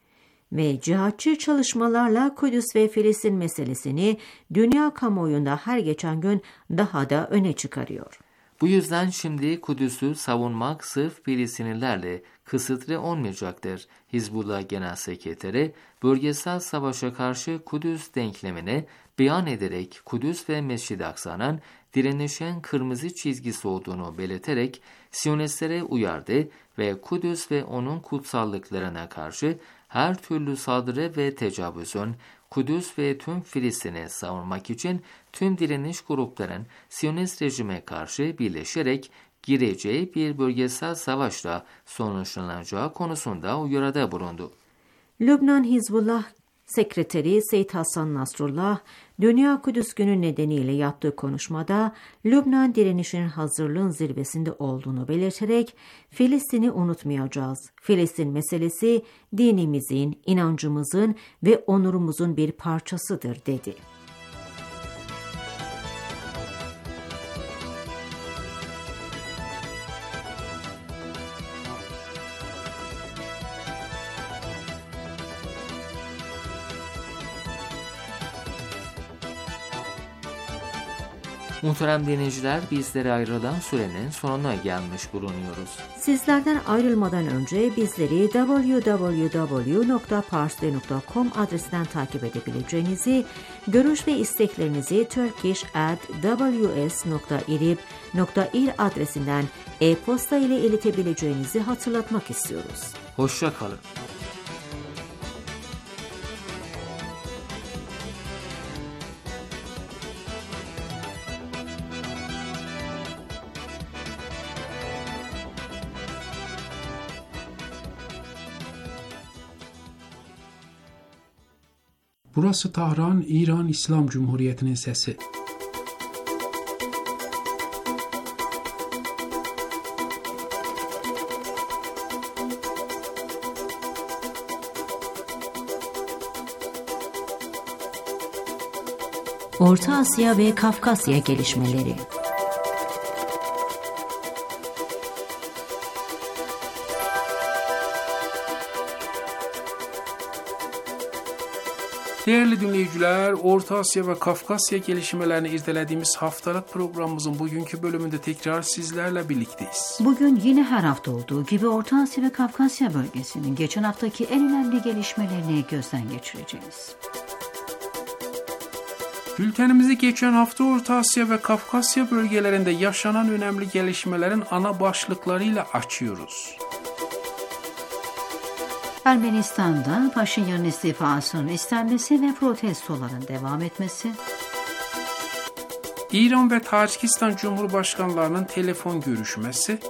ve cihatçı çalışmalarla Kudüs ve Filistin meselesini dünya kamuoyunda her geçen gün daha da öne çıkarıyor.
Bu yüzden şimdi Kudüs'ü savunmak sırf Filistinlilerle kısıtlı olmayacaktır. Hizbullah Genel Sekreteri, bölgesel savaşa karşı Kudüs denklemini beyan ederek Kudüs ve Mescid-i Aksa'nın direnişin kırmızı çizgisi olduğunu belirterek Siyonistlere uyardı ve Kudüs ve onun kutsallıklarına karşı her türlü saldırı ve tecavüzün Kudüs ve tüm Filistin'i savunmak için tüm direniş grupların Siyonist rejime karşı birleşerek gireceği bir bölgesel savaşla sonuçlanacağı konusunda uyarıda bulundu.
Lübnan Hizbullah Sekreteri Seyyid Hasan Nasrullah, Dünya Kudüs Günü nedeniyle yaptığı konuşmada Lübnan direnişinin hazırlığın zirvesinde olduğunu belirterek Filistin'i unutmayacağız. Filistin meselesi dinimizin, inancımızın ve onurumuzun bir parçasıdır dedi.
Muhterem dinleyiciler, bizlere ayrılan sürenin sonuna gelmiş bulunuyoruz.
Sizlerden ayrılmadan önce bizleri double-u double-u double-u nokta parsley nokta com adresinden takip edebileceğinizi, görüş ve isteklerinizi turkish at w s nokta irib nokta ir adresinden e-posta ile iletebileceğinizi hatırlatmak istiyoruz.
Hoşça kalın.
Burası Tahran, İran İslam Cumhuriyeti'nin sesi.
Orta Asya ve Kafkasya gelişmeleri.
Değerli dinleyiciler, Orta Asya ve Kafkasya gelişmelerini irdelediğimiz haftalık programımızın bugünkü bölümünde tekrar sizlerle birlikteyiz.
Bugün yine her hafta olduğu gibi Orta Asya ve Kafkasya bölgesinin geçen haftaki en önemli gelişmelerini gözden geçireceğiz.
Bültenimizi geçen hafta Orta Asya ve Kafkasya bölgelerinde yaşanan önemli gelişmelerin ana başlıklarıyla açıyoruz.
Ermenistan'da Paşinyan'ın istifasının istenmesi ve protestoların devam etmesi.
İran ve Tacikistan Cumhurbaşkanlarının telefon görüşmesi.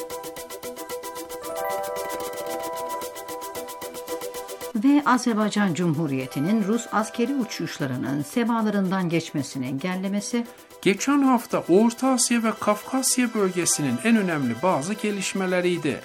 Ve Azerbaycan Cumhuriyeti'nin Rus askeri uçuşlarının sevalarından geçmesini engellemesi.
Geçen hafta Orta Asya ve Kafkasya bölgesinin en önemli bazı gelişmeleriydi.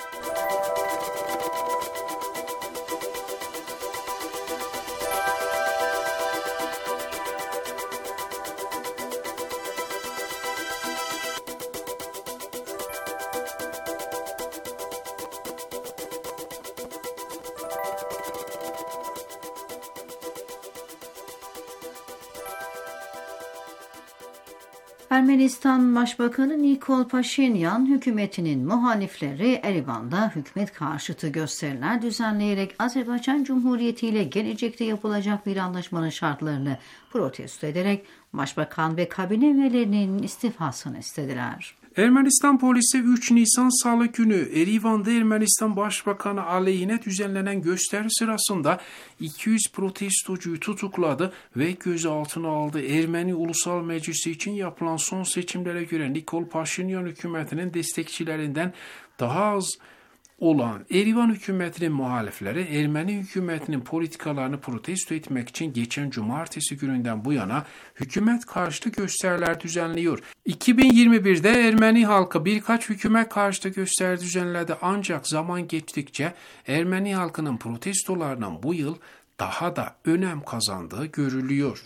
Ermenistan Başbakanı Nikol Paşinyan, hükümetinin muhalifleri Erivan'da hükümet karşıtı gösteriler düzenleyerek Azerbaycan Cumhuriyeti ile gelecekte yapılacak bir anlaşmanın şartlarını protesto ederek Başbakan ve kabine üyelerinin istifasını istediler.
Ermenistan polisi üç Nisan Salı günü Erivan'da Ermenistan Başbakanı aleyhine düzenlenen gösteri sırasında iki yüz protestocuyu tutukladı ve gözaltına aldı. Ermeni Ulusal Meclisi için yapılan son seçimlere göre Nikol Paşinyan hükümetinin destekçilerinden daha az olan Erivan hükümetinin muhalifleri Ermeni hükümetinin politikalarını protesto etmek için geçen cumartesi gününden bu yana hükümet karşıtı gösteriler düzenliyor. iki bin yirmi birde Ermeni halkı birkaç hükümet karşıtı gösteri düzenledi, ancak zaman geçtikçe Ermeni halkının protestolarının bu yıl daha da önem kazandığı görülüyor.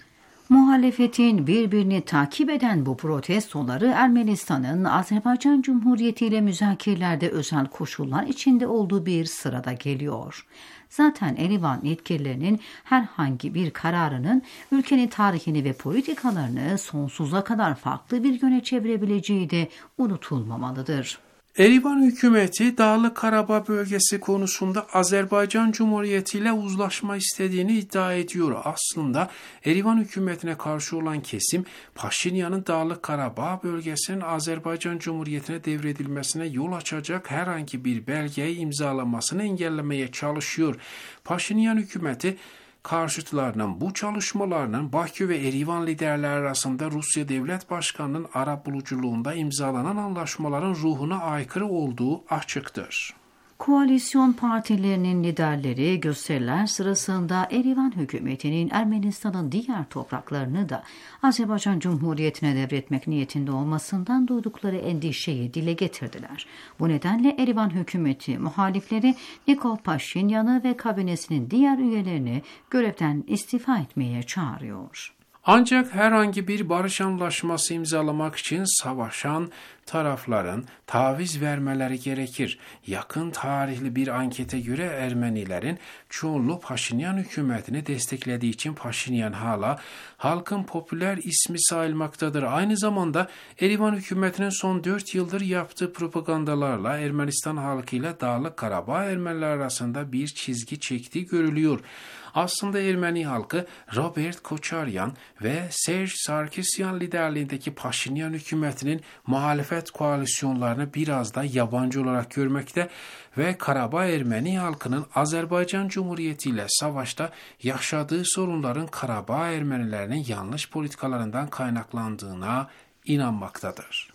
Muhalefetin birbirini takip eden bu protestoları Ermenistan'ın Azerbaycan Cumhuriyeti ile müzakerelerde özel koşullar içinde olduğu bir sırada geliyor. Zaten Erivan yetkililerinin herhangi bir kararının ülkenin tarihini ve politikalarını sonsuza kadar farklı bir yöne çevirebileceği de unutulmamalıdır.
Erivan hükümeti Dağlık Karabağ bölgesi konusunda Azerbaycan Cumhuriyeti ile uzlaşma istediğini iddia ediyor. Aslında Erivan hükümetine karşı olan kesim Paşinyan'ın Dağlık Karabağ bölgesinin Azerbaycan Cumhuriyeti'ne devredilmesine yol açacak herhangi bir belgeyi imzalamasını engellemeye çalışıyor. Paşinyan hükümeti karşıtlarının bu çalışmalarının Bakü ve Erivan liderleri arasında Rusya Devlet Başkanı'nın arabuluculuğunda imzalanan anlaşmaların ruhuna aykırı olduğu açıktır.
Koalisyon partilerinin liderleri gösteriler sırasında Erivan hükümetinin Ermenistan'ın diğer topraklarını da Azerbaycan Cumhuriyeti'ne devretmek niyetinde olmasından duydukları endişeyi dile getirdiler. Bu nedenle Erivan hükümeti muhalifleri Nikol Paşinyan'ı ve kabinesinin diğer üyelerini görevden istifa etmeye çağırıyor.
Ancak herhangi bir barış anlaşması imzalamak için savaşan tarafların taviz vermeleri gerekir. Yakın tarihli bir ankete göre Ermenilerin çoğunluğu Paşinyan hükümetini desteklediği için Paşinyan hala halkın popüler ismi sayılmaktadır. Aynı zamanda Erivan hükümetinin son dört yıldır yaptığı propagandalarla Ermenistan halkıyla Dağlık Karabağ Ermeniler arasında bir çizgi çektiği görülüyor. Aslında Ermeni halkı Robert Koçaryan ve Serj Sarkisyan liderliğindeki Paşinyan hükümetinin muhalefet koalisyonlarını biraz da yabancı olarak görmekte ve Karabağ Ermeni halkının Azerbaycan Cumhuriyeti ile savaşta yaşadığı sorunların Karabağ Ermenilerinin yanlış politikalarından kaynaklandığına inanmaktadır.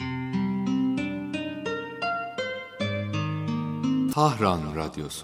Tahran Radyosu.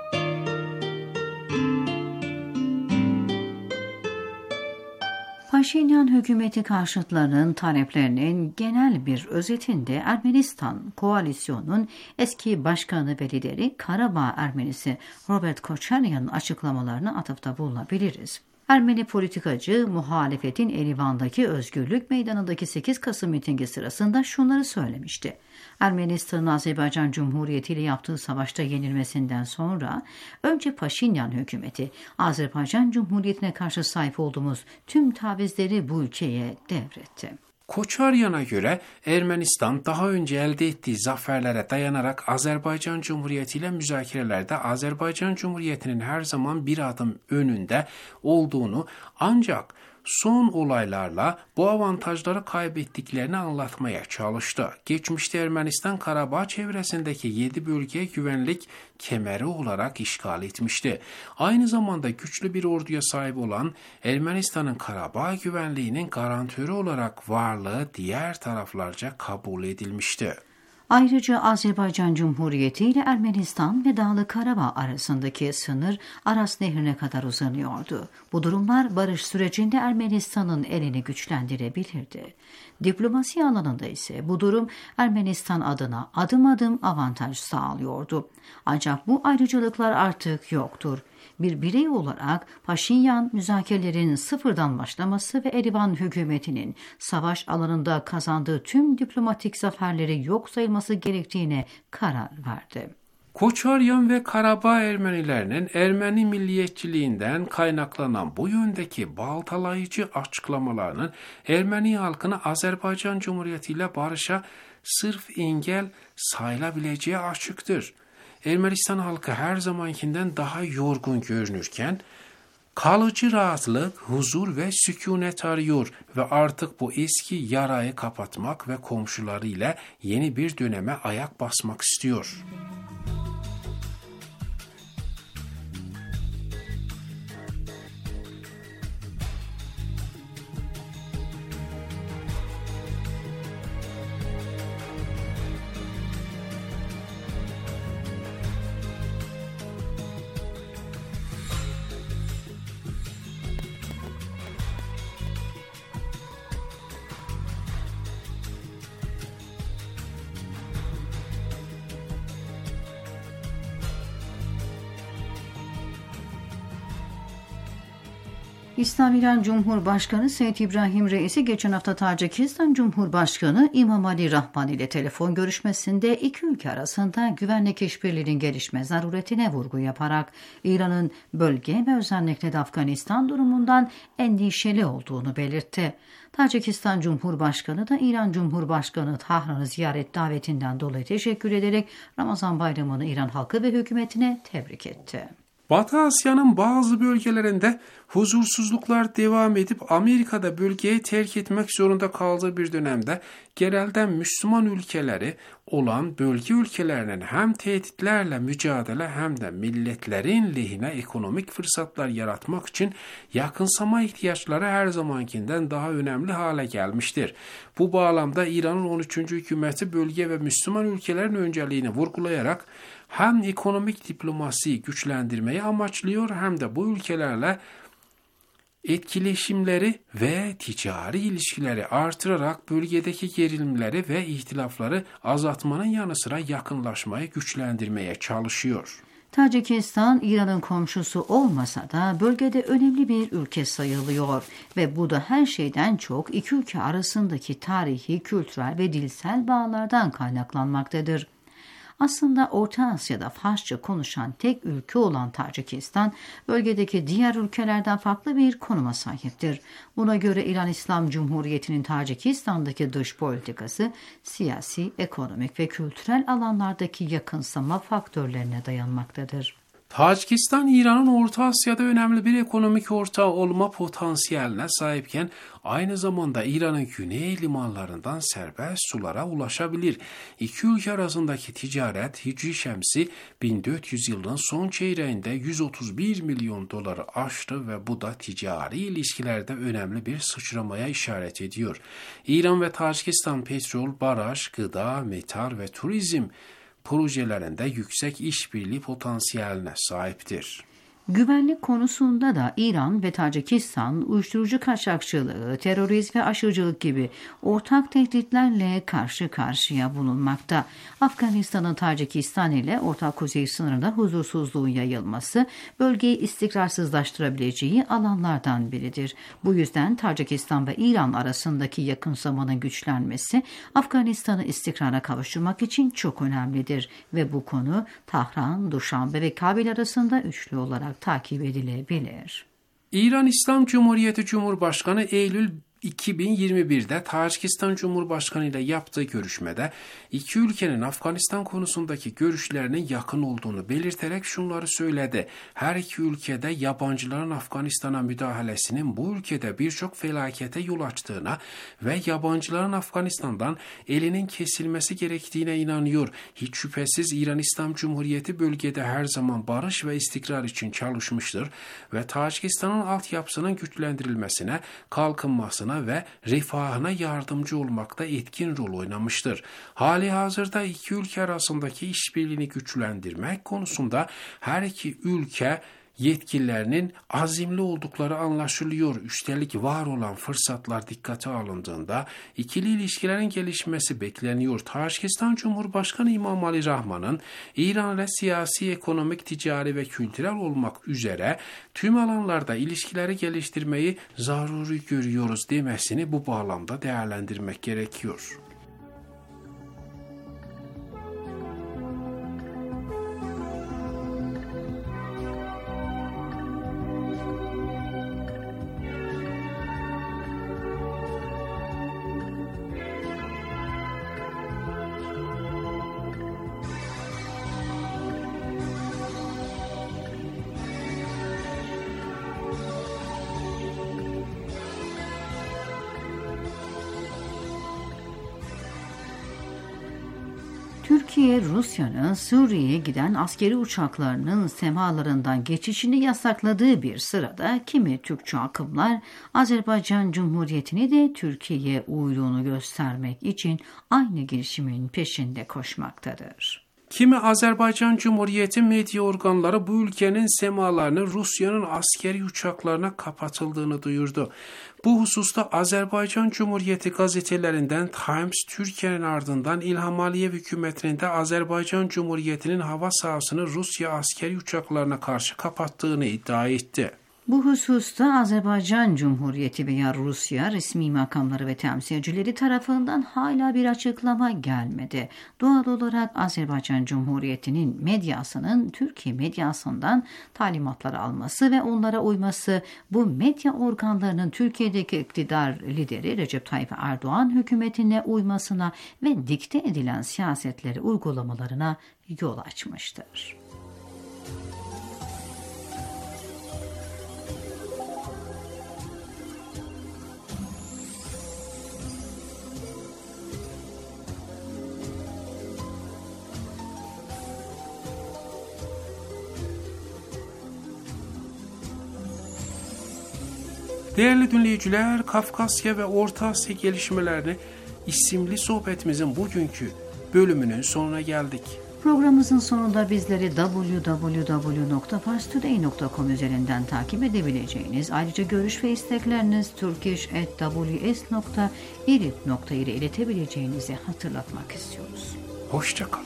Paşinyan hükümeti karşıtlarının taleplerinin genel bir özetinde Ermenistan koalisyonunun eski başkanı ve lideri Karabağ Ermenisi Robert Koçaryan'ın açıklamalarına atıfta bulunabiliriz. Ermeni politikacı muhalefetin Erivan'daki Özgürlük Meydanı'ndaki sekiz Kasım mitingi sırasında şunları söylemişti. Ermenistan'ın Azerbaycan Cumhuriyeti ile yaptığı savaşta yenilmesinden sonra önce Paşinyan hükümeti Azerbaycan Cumhuriyeti'ne karşı sahip olduğumuz tüm tavizleri bu ülkeye devretti.
Koçaryan'a göre Ermenistan daha önce elde ettiği zaferlere dayanarak Azerbaycan Cumhuriyeti ile müzakerelerde Azerbaycan Cumhuriyeti'nin her zaman bir adım önünde olduğunu ancak son olaylarla bu avantajları kaybettiklerini anlatmaya çalıştı. Geçmişte Ermenistan Karabağ çevresindeki yedi bölgeye güvenlik kemeri olarak işgal etmişti. Aynı zamanda güçlü bir orduya sahip olan Ermenistan'ın Karabağ güvenliğinin garantörü olarak varlığı diğer taraflarca kabul edilmişti.
Ayrıca Azerbaycan Cumhuriyeti ile Ermenistan ve Dağlık Karabağ arasındaki sınır Aras Nehri'ne kadar uzanıyordu. Bu durumlar barış sürecinde Ermenistan'ın elini güçlendirebilirdi. Diplomasi alanında ise bu durum Ermenistan adına adım adım avantaj sağlıyordu. Ancak bu ayrıcalıklar artık yoktur. Bir birey olarak Paşinyan müzakerelerin sıfırdan başlaması ve Erivan hükümetinin savaş alanında kazandığı tüm diplomatik zaferleri yok sayılması gerektiğine karar verdi.
Koçaryan ve Karabağ Ermenilerinin Ermeni milliyetçiliğinden kaynaklanan bu yöndeki baltalayıcı açıklamalarının Ermeni halkını Azerbaycan Cumhuriyeti ile barışa sırf engel sayılabileceği açıktır. Ermenistan halkı her zamankinden daha yorgun görünürken kalıcı rahatlık, huzur ve sükunet arıyor ve artık bu eski yarayı kapatmak ve komşularıyla yeni bir döneme ayak basmak istiyor.
İslam İran Cumhurbaşkanı Seyyid İbrahim Reisi geçen hafta Tacikistan Cumhurbaşkanı İmamali Rahman ile telefon görüşmesinde iki ülke arasında güvenlik işbirliğinin gelişme zaruretine vurgu yaparak İran'ın bölge ve özellikle de Afganistan durumundan endişeli olduğunu belirtti. Tacikistan Cumhurbaşkanı da İran Cumhurbaşkanı Tahran'ı ziyaret davetinden dolayı teşekkür ederek Ramazan Bayramı'nı İran halkı ve hükümetine tebrik etti.
Batı Asya'nın bazı bölgelerinde huzursuzluklar devam edip Amerika'da bölgeyi terk etmek zorunda kaldığı bir dönemde genelde Müslüman ülkeleri olan bölge ülkelerinin hem tehditlerle mücadele hem de milletlerin lehine ekonomik fırsatlar yaratmak için yakınsama ihtiyaçları her zamankinden daha önemli hale gelmiştir. Bu bağlamda İran'ın on üçüncü hükümeti bölge ve Müslüman ülkelerin önceliğini vurgulayarak hem ekonomik diplomasiyi güçlendirmeyi amaçlıyor hem de bu ülkelerle etkileşimleri ve ticari ilişkileri artırarak bölgedeki gerilimleri ve ihtilafları azaltmanın yanı sıra yakınlaşmayı güçlendirmeye çalışıyor.
Tacikistan, İran'ın komşusu olmasa da bölgede önemli bir ülke sayılıyor ve bu da her şeyden çok iki ülke arasındaki tarihi, kültürel ve dilsel bağlardan kaynaklanmaktadır. Aslında Orta Asya'da Farsça konuşan tek ülke olan Tacikistan, bölgedeki diğer ülkelerden farklı bir konuma sahiptir. Buna göre İran İslam Cumhuriyeti'nin Tacikistan'daki dış politikası, siyasi, ekonomik ve kültürel alanlardaki yakınsama faktörlerine dayanmaktadır.
Tacikistan, İran'ın Orta Asya'da önemli bir ekonomik ortağı olma potansiyeline sahipken aynı zamanda İran'ın güney limanlarından serbest sulara ulaşabilir. İki ülke arasındaki ticaret Hicri Şemsi bin dört yüz yılının son çeyreğinde yüz otuz bir milyon doları aştı ve bu da ticari ilişkilerde önemli bir sıçramaya işaret ediyor. İran ve Tacikistan petrol, baraj, gıda, metal ve turizm projelerinde yüksek işbirliği potansiyeline sahiptir.
Güvenlik konusunda da İran ve Tacikistan uyuşturucu kaçakçılığı, terörizm ve aşırıcılık gibi ortak tehditlerle karşı karşıya bulunmakta. Afganistan'ın Tacikistan ile ortak kuzey sınırında huzursuzluğun yayılması bölgeyi istikrarsızlaştırabileceği alanlardan biridir. Bu yüzden Tacikistan ve İran arasındaki yakınsamanın güçlenmesi Afganistan'ı istikrara kavuşturmak için çok önemlidir ve bu konu Tahran, Duşanbe ve Kabil arasında üçlü olarak takip edilebilir.
İran İslam Cumhuriyeti Cumhurbaşkanı Eylül iki bin yirmi bir'de Tacikistan Cumhurbaşkanı ile yaptığı görüşmede iki ülkenin Afganistan konusundaki görüşlerinin yakın olduğunu belirterek şunları söyledi. Her iki ülkede yabancıların Afganistan'a müdahalesinin bu ülkede birçok felakete yol açtığına ve yabancıların Afganistan'dan elinin kesilmesi gerektiğine inanıyor. Hiç şüphesiz İran İslam Cumhuriyeti bölgede her zaman barış ve istikrar için çalışmıştır ve Tacikistan'ın altyapısının güçlendirilmesine, kalkınmasına ve refahına yardımcı olmakta etkin rol oynamıştır. Hali hazırda iki ülke arasındaki işbirliğini güçlendirmek konusunda her iki ülke yetkililerinin azimli oldukları anlaşılıyor. Üstelik var olan fırsatlar dikkate alındığında ikili ilişkilerin gelişmesi bekleniyor. Tacikistan Cumhurbaşkanı İmamali Rahman'ın İran ile siyasi, ekonomik, ticari ve kültürel olmak üzere tüm alanlarda ilişkileri geliştirmeyi zaruri görüyoruz demesini bu bağlamda değerlendirmek gerekiyor.
Türkiye, Rusya'nın Suriye'ye giden askeri uçaklarının semalarından geçişini yasakladığı bir sırada kimi Türkçü akımlar Azerbaycan Cumhuriyeti'ni de Türkiye'ye uyduğunu göstermek için aynı girişimin peşinde koşmaktadır.
Kimi Azerbaycan Cumhuriyeti medya organları bu ülkenin semalarını Rusya'nın askeri uçaklarına kapatıldığını duyurdu. Bu hususta Azerbaycan Cumhuriyeti gazetelerinden Times, Türkiye'nin ardından İlham Aliyev hükümetinin de Azerbaycan Cumhuriyeti'nin hava sahasını Rusya askeri uçaklarına karşı kapattığını iddia etti.
Bu hususta Azerbaycan Cumhuriyeti veya Rusya resmi makamları ve temsilcileri tarafından hala bir açıklama gelmedi. Doğal olarak Azerbaycan Cumhuriyeti'nin medyasının Türkiye medyasından talimatları alması ve onlara uyması, bu medya organlarının Türkiye'deki iktidar lideri Recep Tayyip Erdoğan hükümetine uymasına ve dikte edilen siyasetleri uygulamalarına yol açmıştır.
Değerli dinleyiciler, Kafkasya ve Orta Asya gelişmelerini isimli sohbetimizin bugünkü bölümünün sonuna geldik.
Programımızın sonunda bizleri double-u double-u double-u nokta fars today nokta com üzerinden takip edebileceğiniz, ayrıca görüş ve istekleriniz turkish at w s nokta irib nokta ir'e iletebileceğinizi hatırlatmak istiyoruz.
Hoşça kalın.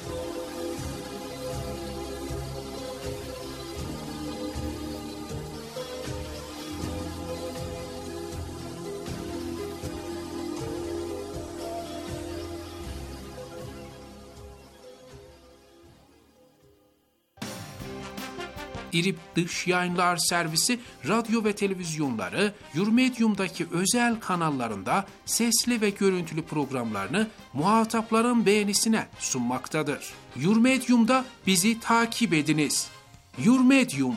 İrib Dış Yayınlar Servisi radyo ve televizyonları Yurmedium'daki özel kanallarında sesli ve görüntülü programlarını muhatapların beğenisine sunmaktadır. Yurmedium'da bizi takip ediniz. Yurmedium.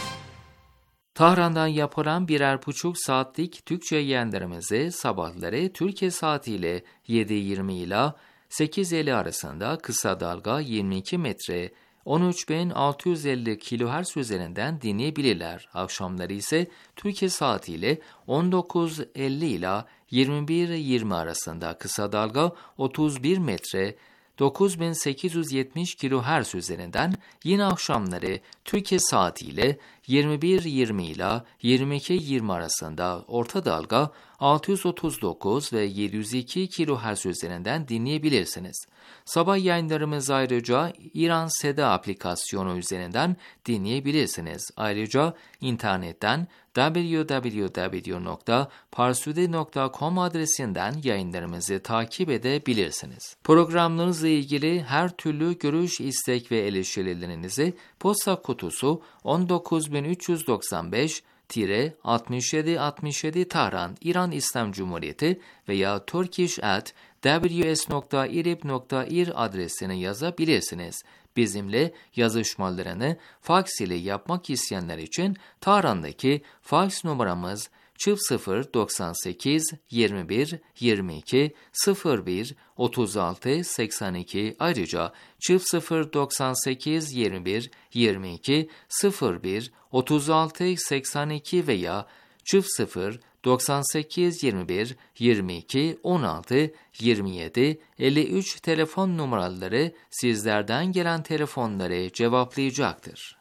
Tahran'dan yapılan birer buçuk saatlik Türkçe yayınlarımızı sabahları Türkiye saatiyle yedi yirmi ila sekiz elli arasında kısa dalga yirmi iki metre on üç bin altı yüz elli kilohertz üzerinden dinleyebilirler. Akşamları ise Türkiye saatiyle on dokuz elli ila yirmi bir yirmi arasında kısa dalga otuz bir metre dokuz bin sekiz yüz yetmiş kilohertz üzerinden, yine akşamları Türkiye saatiyle yirmi bir yirmi ila yirmi iki yirmi arasında orta dalga altı yüz otuz dokuz ve yedi yüz iki kilohertz üzerinden dinleyebilirsiniz. Sabah yayınlarımızı ayrıca İran Seda aplikasyonu üzerinden dinleyebilirsiniz. Ayrıca internetten double-u double-u double-u nokta parstoday nokta com adresinden yayınlarımızı takip edebilirsiniz. Programlarınızla ilgili her türlü görüş, istek ve eleştirilerinizi posta kutusu on dokuz bin üç yüz doksan beş altmış yedi altmış yedi Tahran, İran İslam Cumhuriyeti veya turkish at w s nokta irib nokta ir adresine yazabilirsiniz. Bizimle yazışmalarını faks ile yapmak isteyenler için Tahran'daki faks numaramız sıfır doksan sekiz yirmi bir yirmi iki sıfır bir otuz altı seksen iki, ayrıca sıfır doksan sekiz yirmi bir yirmi iki sıfır bir otuz altı seksen iki veya sıfır doksan sekiz yirmi bir yirmi iki on altı yirmi yedi elli üç telefon numaraları sizlerden gelen telefonları cevaplayacaktır.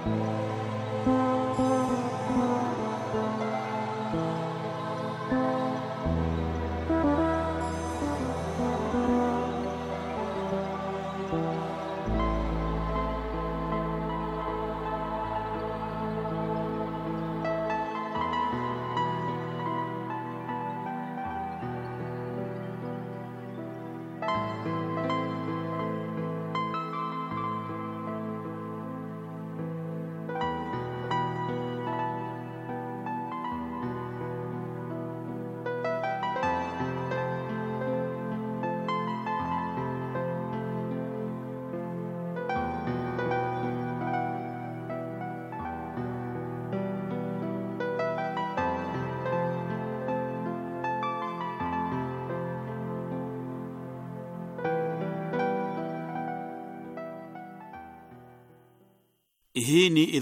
Hii ni